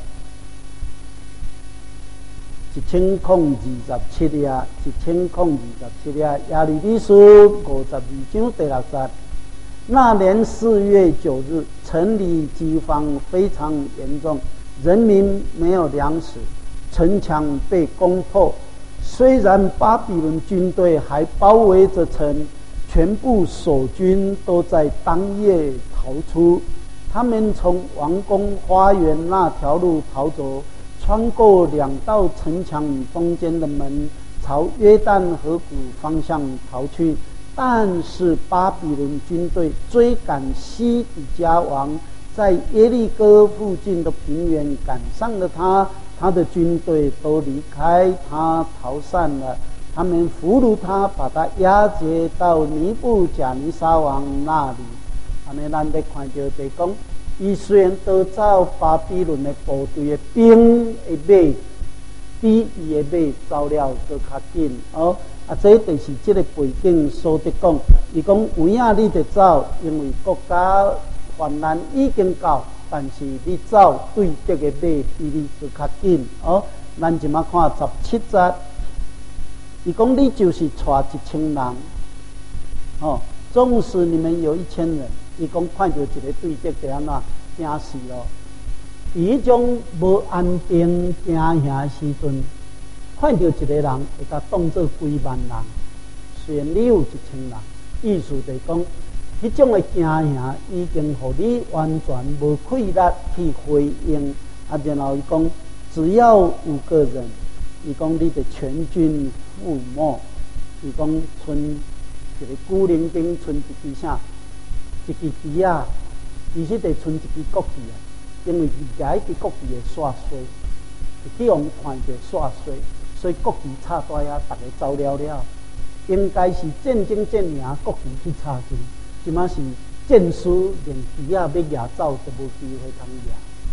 一千空二十七页，一千空二十七页，亚利米书五十二章第六节。那年四月九日，城里饥荒非常严重，人民没有粮食。城墙被攻破，虽然巴比伦军队还包围着城，全部守军都在当夜逃出。他们从王宫花园那条路逃走，穿过两道城墙中间的门，朝约旦河谷方向逃去。但是巴比伦军队追赶西底家王，在耶利哥附近的平原赶上了他。他的军队都离开他逃散了，他们俘虏他，把他押解到尼布甲尼撒王那里。安尼咱咧看到就讲，伊虽然得走巴比伦的部队的兵的马，比伊的马走了更较紧哦。啊，这就是这个背景所得讲，伊讲有影你得走，因为国家患难已经到。但是你走对敌的马比你更较紧哦。咱即马看十七节，伊讲你就是带一千人，哦，纵使你们有一千人，伊讲看到一个对敌就安怎惊死咯。伊迄种无安定惊吓时阵，看到一个人会甲当做几万人，虽然你有一千人，意思就是讲。迄种的惊吓已经互你完全无气力去回应，啊，然后伊讲，只要五个人，伊讲你得全军覆没，伊讲剩一个古灵兵，剩一支啥，一支旗啊，其实得剩一支国旗啊，因为伊家一支国旗会刷衰，去互看着刷衰，所以国旗插大呀，大家走了了，应该是战争战赢，国旗去插去。即马是战输，连旗啊要掠走都无机会通掠，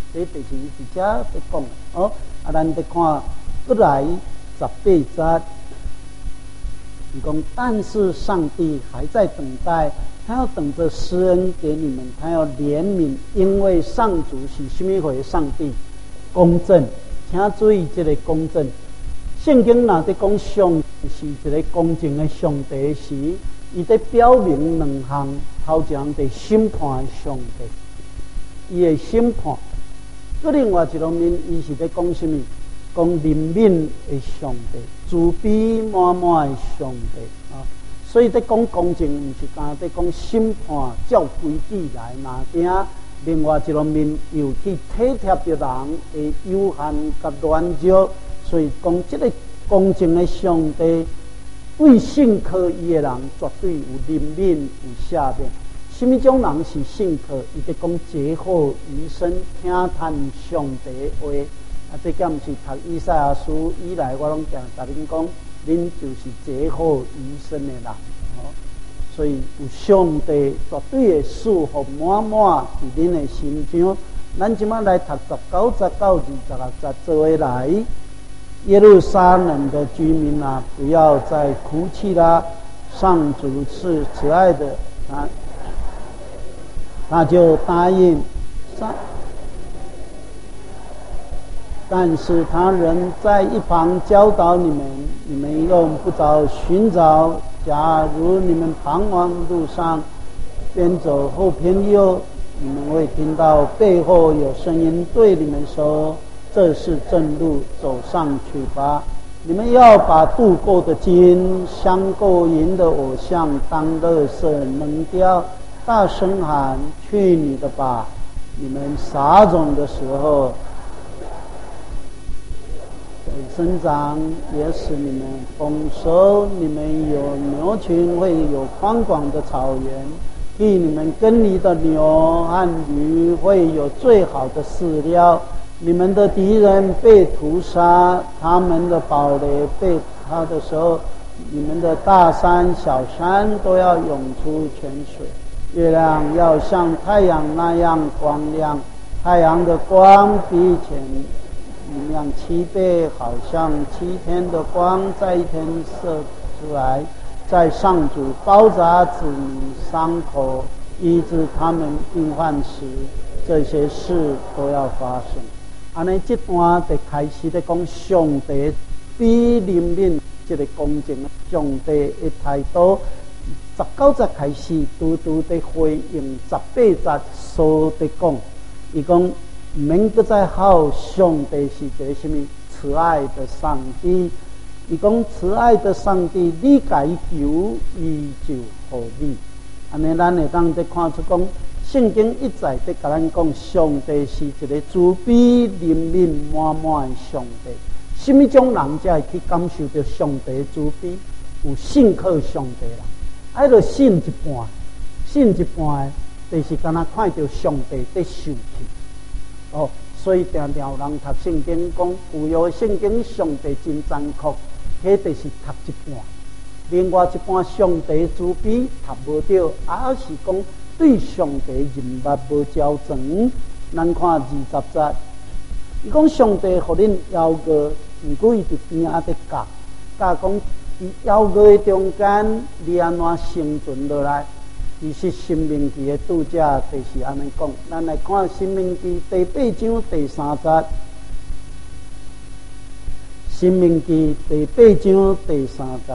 这就是伊伫遮在讲的哦。啊，咱得看过来十八节，伊讲，但是上帝还在等待，他要等着施恩给你们，他要怜悯，因为上主是什么回？上帝公正，请注意这个公正。圣经若在讲上是一个公正的上帝时，伊在表明两项，头一项在审判上帝，伊的审判；搁另外一方面，伊是在讲什么？讲怜悯的上帝，慈悲满满的上帝啊！所以在讲公正，毋是单在讲审判，照规矩来拿定。另外一方面，又去体贴着人的有限甲软弱。所以讲，这个公正的上帝对信靠伊的人，绝对有怜悯、有赦免。什么种人是信靠？伊在讲结好余生，听叹上帝的话。啊，这件是读以赛亚书以来，我拢常甲恁讲，恁就是结好余生的人。哦，所以有上帝绝对的祝福满满伫恁的心上。咱即摆来读十九节到二十六节，做回来。耶路撒冷的居民啊，不要再哭泣啦！上主是慈爱的，他他就答应上，但是他仍在一旁教导你们，你们用不着寻找。假如你们彷徨路上，边走后偏右，你们会听到背后有声音对你们说，这是正路，走上去吧。你们要把镀过的金、镶过银的偶像当垃圾扔掉，大声喊：去你的吧！你们撒种的时候会生长，也使你们丰收。你们有牛群，会有宽广的草原，替你们耕犁的牛和驴会有最好的饲料。你们的敌人被屠杀，他们的堡垒被塌的时候，你们的大山小山都要涌出泉水。月亮要像太阳那样光亮，太阳的光比以前明亮七倍，好像七天的光在一天射出来，在上主包扎子民伤口，医治他们病患时，这些事都要发生。安尼，这段就开始在讲上帝比怜悯这个公正上帝的态度。十九节开始，拄拄在回应十八节所在讲，伊讲唔免搁再好，上帝是一个什么慈爱的上帝。伊讲慈爱的上帝，你甲伊求，伊就予你。安尼，咱会当在看出讲。圣经一再在甲咱讲，上帝是一个慈悲怜悯满满的上帝。什么种人才会去感受到上帝的慈悲？有信靠上帝啦，爱着信一半，信一半的，就是敢若看到上帝在受气。哦，所以常常有人读圣经讲，旧约圣经上帝真残酷，迄就是读一半，另外一半上帝慈悲读无到，还是讲。对上帝人物无交情，咱看二十节，伊讲上帝互恁邀歌，毋过伊伫边仔在教，教讲伫邀歌的中间，你安怎生存落来？其实生命记的拄则就是安尼讲。咱来看生命记第八章第三节，生命记第八章第三节。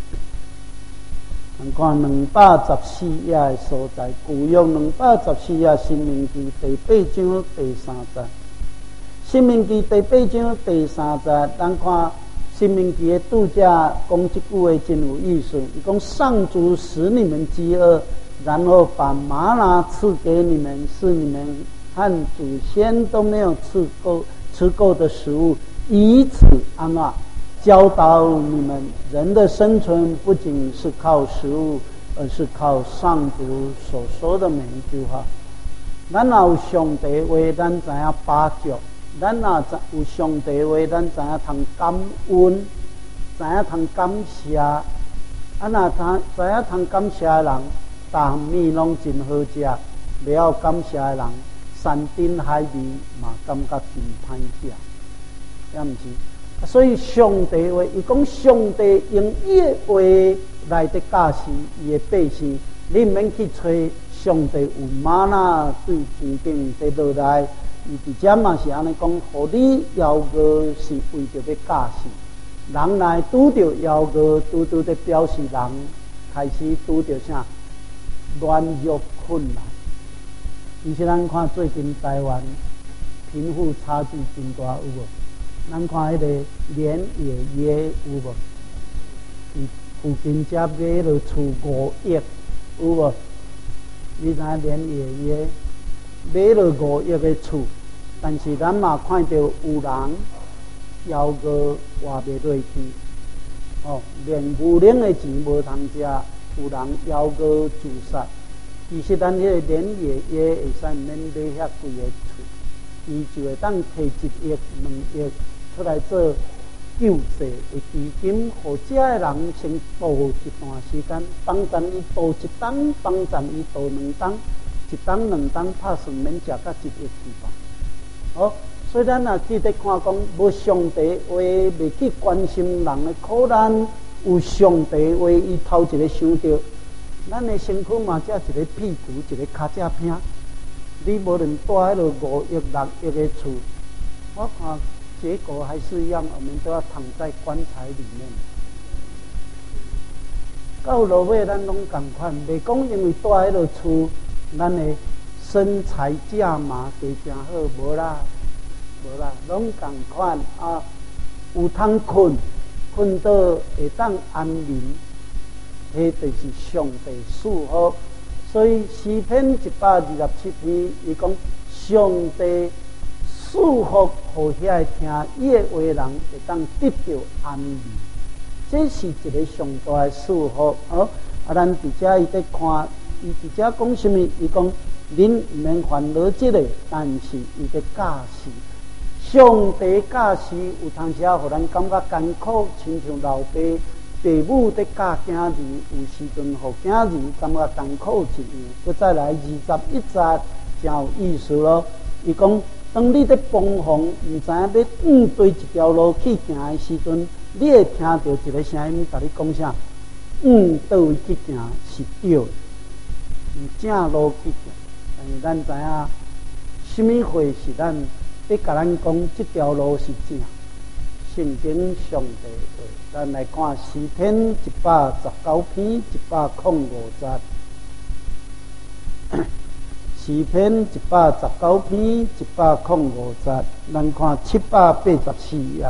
咱看两百十四页的所在，旧约两百十四页《申命记》第八章第三节，《申命记》第八章第三节，咱看《申命记》的拄则讲这句话真有意思。伊讲上主使你们饥饿，然后把玛拿赐给你们，是你们和祖先都没有吃够吃够的食物，以此安怎教导你们，人的生存不仅是靠食物，而是靠上主所说的每一句话。咱若有上帝话，咱知影把握；咱若有上帝话，咱知影通感恩，知影通感谢。啊，若通知影通感谢的人，逐项物拢真好食；袂晓感谢的人， 山珍海味嘛感觉真歹食，也毋是。所以上帝话，伊讲上帝用伊的话来伫教示伊的百姓，你毋免去找上帝有吗哪对天顶伫落来。伊伫遮嘛是安尼讲，互你邀歌是为着要教示。人来拄着邀歌，拄拄伫表示人开始拄着啥软弱困难。其实咱看最近台湾贫富差距真大，有无？咱看迄个连爷爷有无？伊附近遮买落厝五亿，有无？你知连爷爷买落五亿的厝，但是咱嘛看到有人邀歌活袂落去，哦，连牛奶的钱无通食，有人邀歌自杀。其实咱迄个连爷爷会使免买遐贵的厝，伊就会当摕一亿、两亿出来做救济的基金，互遮的人先度一段时间，帮咱伊度一冬，帮咱伊度两冬，一冬两冬拍算免食到一亿去吧。好，所以咱若记得看讲，无上帝话袂去关心人的苦难，有上帝话伊头一个想到。咱的身躯嘛，只一个屁股，一个骹只拼。你无论带迄落五亿、六亿的厝，我看结果还是一样，我们都要躺在棺材里面。到落尾，咱拢共款，袂讲因为带迄落厝，咱的身材价码加诚好，无啦，无啦，拢共款啊。有通困，困到会当安眠。迄就是上帝赐福，所以诗篇一百二十七篇，伊讲上帝赐福，互遐听伊的话人会当得到安慰，这是一个上大的赐福。好，啊，咱伫遮伊在看，伊伫遮讲什么？伊讲恁毋免烦恼这个，但是伊在教示，上帝教示有当时啊，互咱感觉艰苦，亲像老爸。父母在教囝儿，有时阵互囝儿感觉艰苦一样。佮再来二十一节，真有意思咯。伊讲，当你在帮忙，毋知影要转对一条路去行的时阵，你会听到一个声音，甲你讲啥？嗯，倒位去行是对的，用正路去行。但是咱知影，什么话是咱要甲咱讲，这条路是正。圣经上帝话，咱来看诗篇一百十九篇一百零五节。诗篇一百十九篇一百零五节，咱看七百八十四页。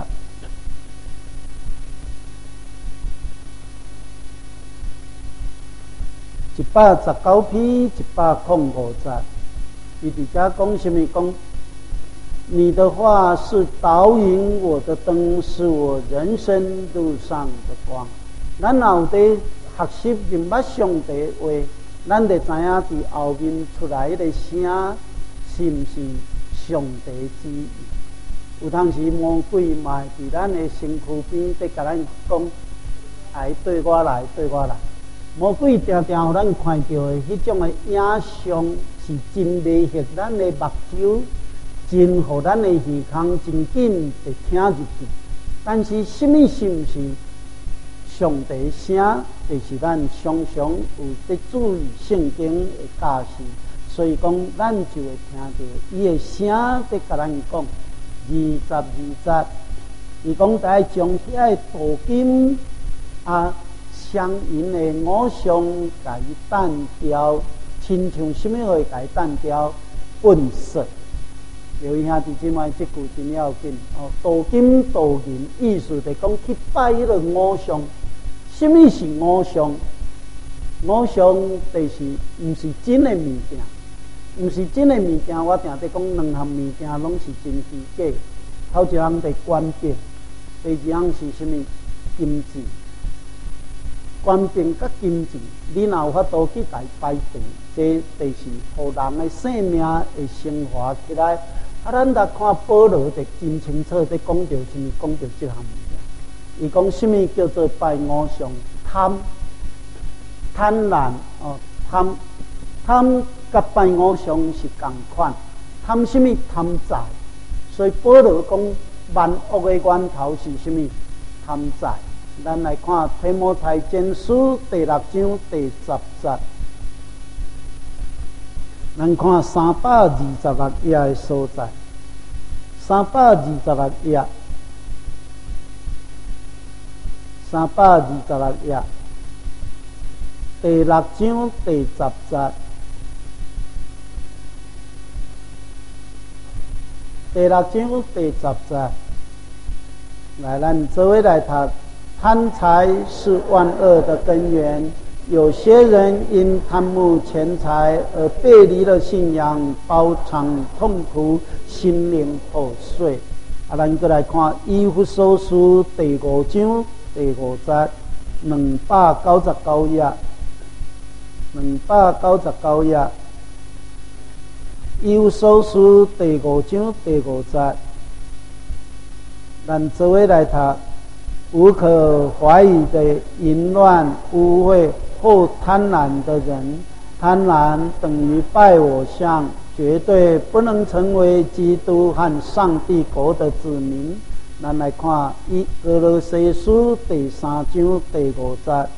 一百十九篇一百零五节，伊伫遮讲什么？讲你的话是导引我的灯，是我人生路上的光。咱若有伫学习认捌上帝话，咱就知影伫后面出来迄个声是毋是上帝之意。有当时魔鬼嘛伫咱的身躯边，在甲咱讲：“来对我来，对我来。”魔鬼定定互咱看到的迄种的影像，是真迷惑咱的目睭。真互咱的耳孔真紧就听入去，但是什么是毋是上帝声？就是咱常常有在注意圣经的教示，所以讲咱就会听到伊的声在甲咱讲。二十二节，伊讲在将遐个镀金啊、镶银的五项甲伊单调，亲像什么会甲伊单调？笨色。留意下，弟兄们，这句真要紧哦。镀金镀银，意思就讲去拜迄个偶像。什么是偶像？偶像就是毋是真的物件，毋是真的物件。我定在讲两项物件拢是真虚假。头一项是官兵，第二项是什么？金子。官兵甲金子，你若有法度去来拜地，这就是互人的性命会升华起来。啊，咱来看保罗就真清楚在讲到什么，讲到这项物件。伊讲什么叫做拜偶像？贪、贪婪哦，贪贪甲拜偶像是共款。 贪什么？贪财。所以保罗讲万恶的源头是什么？贪财。咱来看提摩太前书第六章第十节，咱看三百二十六页的所在，三百二十六页，三百二十六页，第六章第十节，第六章第十节，来，咱做伙来读。贪财是万恶的根源，有些人因贪慕钱财而背离了信仰，包藏痛苦，心灵破碎。啊，咱再来看以弗所书第五章第五节，两百九十九页，两百九十九页，以弗所书第五章第五节，咱做伙来读。无可怀疑的淫乱、污秽或贪婪的人，贪婪等于拜偶像，绝对不能成为基督和上帝国的子民。咱来看以歌罗西书第三章第五节，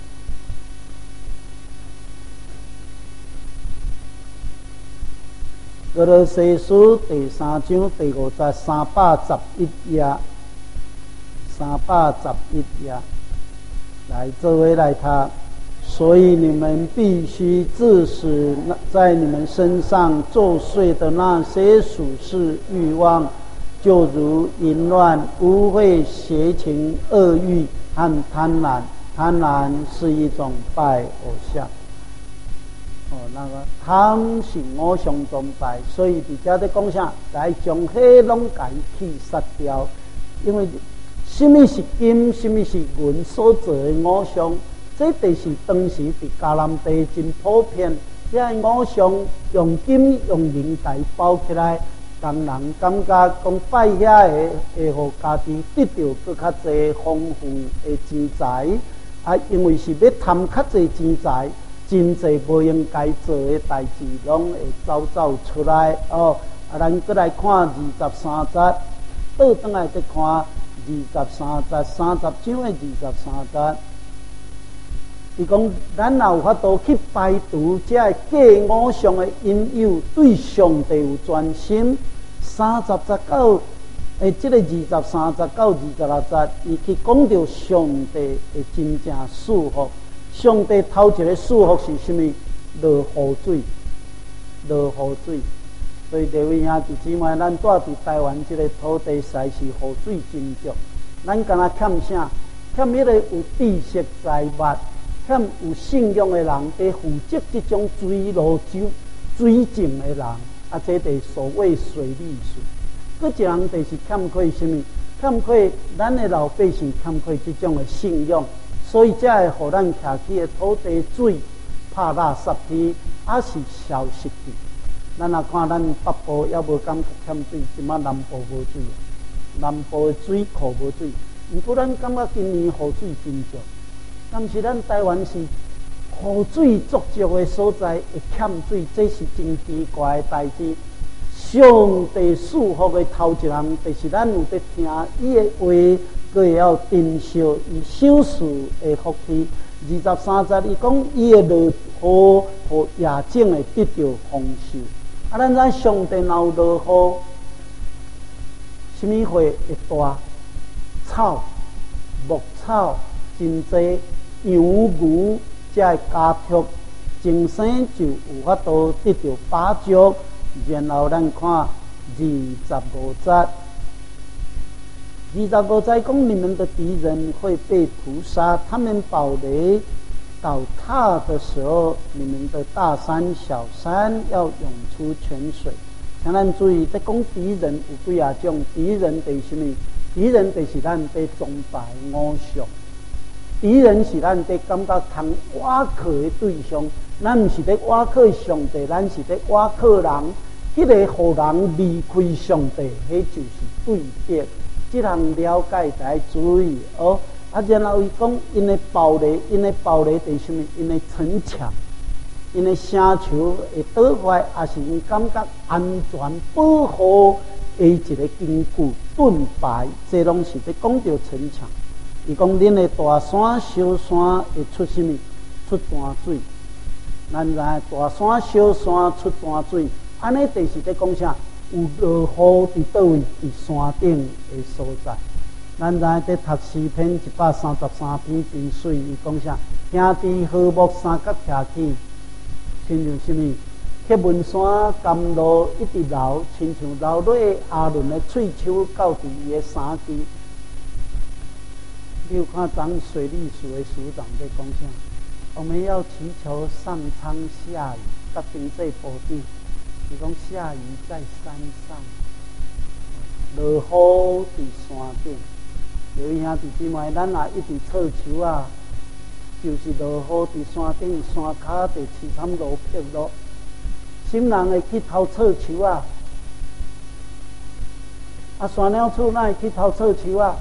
歌罗西书第三章第五节，三百十一页。三百十一页，来这位来读。所以你们必须致死在你们身上作祟的那些属世欲望，就如淫乱、污秽、邪情、恶欲和贪婪。贪婪是一种拜偶像。哦，那个贪是偶像崇拜，所以伫遮咧讲啥，来将迄拢甲伊去杀掉，因为。什么是金？什么是银所做的偶像？这就是当时伫迦南地真普遍。这偶像用金用银来包起来，让人感觉讲拜遐个会互家己得到更较侪丰富的钱财。啊，因为是要贪较侪钱财，真侪无应该做的代志，拢会走走出来。哦，啊，咱再来看二十三节，倒转来再看。二十三节，三十章的二十三节，伊讲咱若有法度去排除这假偶像的引诱，对上帝有专心。三十节到诶，即个二十三节到二十六节，伊去讲到上帝的真正祝福。上帝头一个祝福是什么？落雨水，落雨水。所以，各位兄弟姊妹，咱住伫台湾这个土地，实是雨水真足。咱敢若欠啥？欠迄个有知识财物、欠有信仰的人，伫负责这种水路酒、水井的人，啊，这就是所谓水利术。搁一人就是欠缺什么？欠缺咱的老百姓欠缺这种的信仰，所以才会互咱徛起的土地水拍垃圾去，还是消失去。咱若看咱北部也无感觉欠水，即马南部无水，南部的水库无水。毋过咱感觉今年雨水真足，但是咱台湾是雨水足足的所在会欠水，这是真奇怪的代志。上帝祝福的头一人，就是咱有在听伊的话，佮会晓珍惜伊手术的福气。二十三节伊讲，伊的落雨和野种会得到丰收。啊，咱知上帝若有落雨，什么花会大？草、牧草真济，羊牛才会加速精神，就有法度得到把助。然后咱看二十五节，二十五节讲你们的敌人会被屠杀，他们堡垒倒塌的时候，你们的大山小山要涌出泉水。请咱注意，在讲敌人有几啊种，敌人就是什么？敌人就是咱在崇拜偶像，敌人是咱在感觉通倚靠的对象。咱毋是在倚靠上帝，咱是在倚靠人。迄、那个互人离开上帝，迄就是对敌。这人了解就要注意哦。啊，然后伊讲因的堡垒，因的堡垒就是什么？因的城墙， 因为城墙会倒坏，也是因感觉安全保护的一个根据盾牌，这拢是在讲到城墙。伊讲恁的大山小山会出什么？出淡水。咱知大山小山出淡水，安尼就是在讲啥？有落雨伫倒位？伫山顶的所在。咱知在读诗篇一百三十三篇真水，伊讲啥？兄弟和睦三角徛起，亲像什么？迄文山甘露一直流，亲像流落阿伦的喙手到伫伊的衫机。你有看当水利署的署长在讲啥？我们要祈求上苍下雨，甲经济部长，伊讲下雨在山上，落雨伫山顶。有兄弟姊妹，咱也一直插树啊，就是落雨伫山顶，山骹地凄惨落魄落。心人会去偷插树啊？啊，山鸟厝哪会去偷插树啊？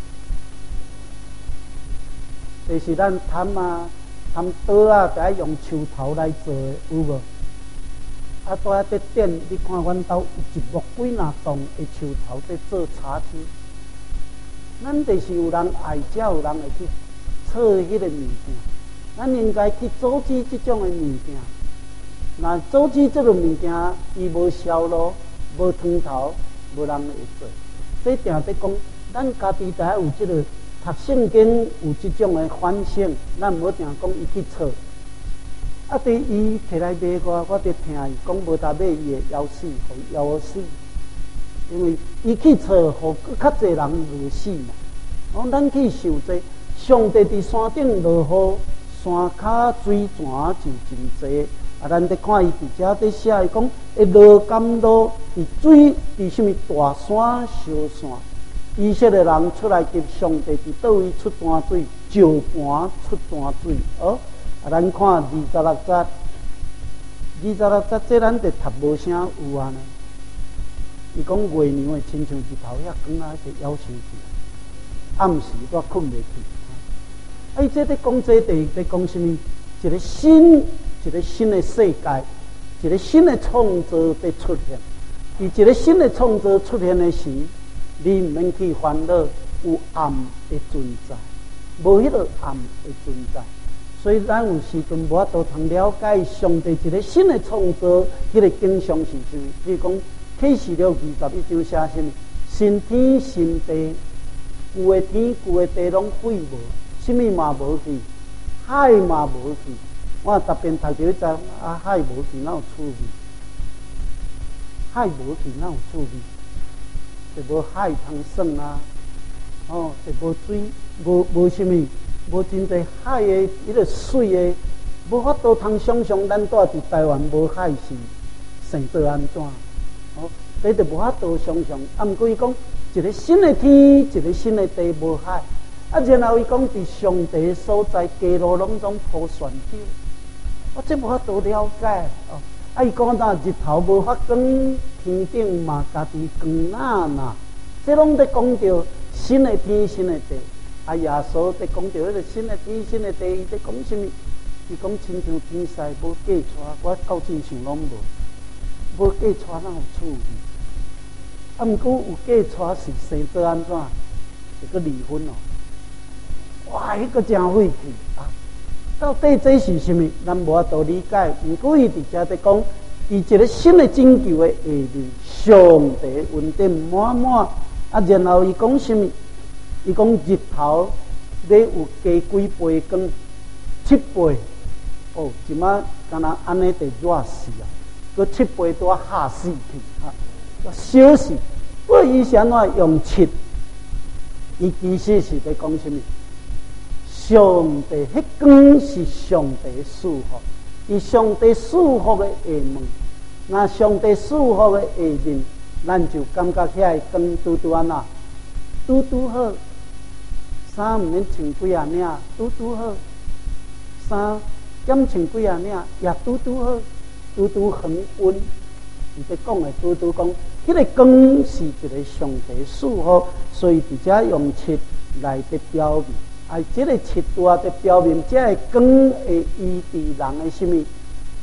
就是咱摊啊。摊刀啊，就爱用树头来做的，有无？啊，拄仔在点，你看阮兜有一木几若栋的树头在做茶几。咱就是有人爱食，有人会去做迄个物件。咱应该去阻止这种的物件。那阻止这种物件，伊无销路，无汤头，无人会做。所以定在讲，咱家己才有这个。读圣经有这种的反省，咱唔好定讲伊去错。啊，对伊摕来卖我，我就听伊讲无搭买伊的枵死，互伊枵死。因为伊去错，互较侪人饿死嘛。讲咱去受这，上帝伫山顶落雨，山骹水泉就真济。啊，咱得看伊伫遮在写，伊讲会落甘露伫水伫什么大山小山。以色列人出来给上帝伫倒位出淡水，石盘出淡水。哦，啊，咱看二十六节，二十六节这咱得读无啥有啊呢。伊讲月亮会亲像日头遐光啊，就夭寿去。暗时我困袂去。啊，伊这在讲这地在讲什么？一个新，一个新的世界，一个新的创造在出现。伫一个新的创造出现的时。你唔免去烦恼，有暗的存在，无迄个暗的存在，所以咱有时阵无法度通了解上帝一个新的创造，迄个景象是什么？比如讲启示录二十一章写什么？新天新地，旧的天旧的地拢废无，什么嘛无去，海嘛无去。我特别读到一章啊，海无去，哪有趣味？海无去，哪有趣味？就无海通耍啊，哦，就无水，无无什么，无真侪海的，迄个水的，无法度通想象咱住伫台湾无海是生做安怎？哦，这就无法度想象。啊，毋过伊讲一个新的天，一个新的地无海，啊，然后伊讲伫上帝的所在，街路拢总铺旋酒，我这无法度了解哦。啊，伊讲那日头无发光，天顶嘛家己光哪哪，这拢在讲到新的天新的地。啊，耶稣在讲到迄个新的天新的地，伊在讲什么？伊讲亲像天使无嫁娶，我到真想拢无，无嫁娶哪有趣味？啊，毋过有嫁娶是生做安怎？一个离婚哦，哇，迄个真晦气啊！到底这是什么？咱无法度理解。毋过伊伫遮在讲，伊一个新的拯救的下面，上帝恩典满满。啊，然后伊讲什么？伊讲日头要有加几倍光，七倍。哦，即马敢若安尼得热死啊！佮七倍都吓死去啊！小死。我以前怎用七？伊其实是在讲什么？上帝迄光是上帝赐福，伊上帝赐福的下门，那上帝赐福的下面，咱就感觉起来光拄拄安那，拄拄好，衫毋免穿几啊领，拄拄好，衫减穿几啊领也拄拄好，拄拄恒温。伊在讲的拄拄讲，迄个光是一个上帝赐福，所以伫遮用七来的表明。啊，这个七大的表明，这个光会医治人的什么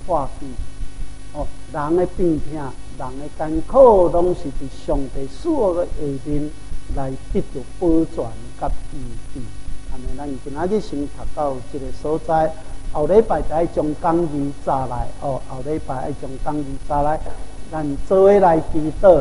化病。哦，人的病痛、人的艰苦，拢是伫上帝所有的下面来得到保全甲医治。安尼，咱今仔日先读到这个所在，后礼拜就爱将讲义查来。哦，后礼拜爱将讲义查来，咱做伙来祈祷。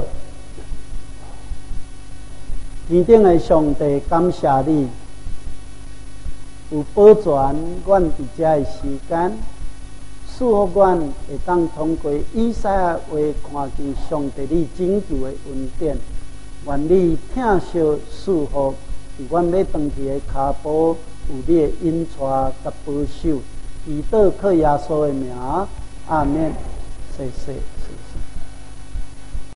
天顶的上帝，感谢你有保全阮伫遮的时间。使我阮会当通过以赛亚话看见上帝你拯救的恩典，愿你听惜赐福，阮要回去的脚步有你的引带甲保守，祈祷靠耶稣的名，阿免，谢谢。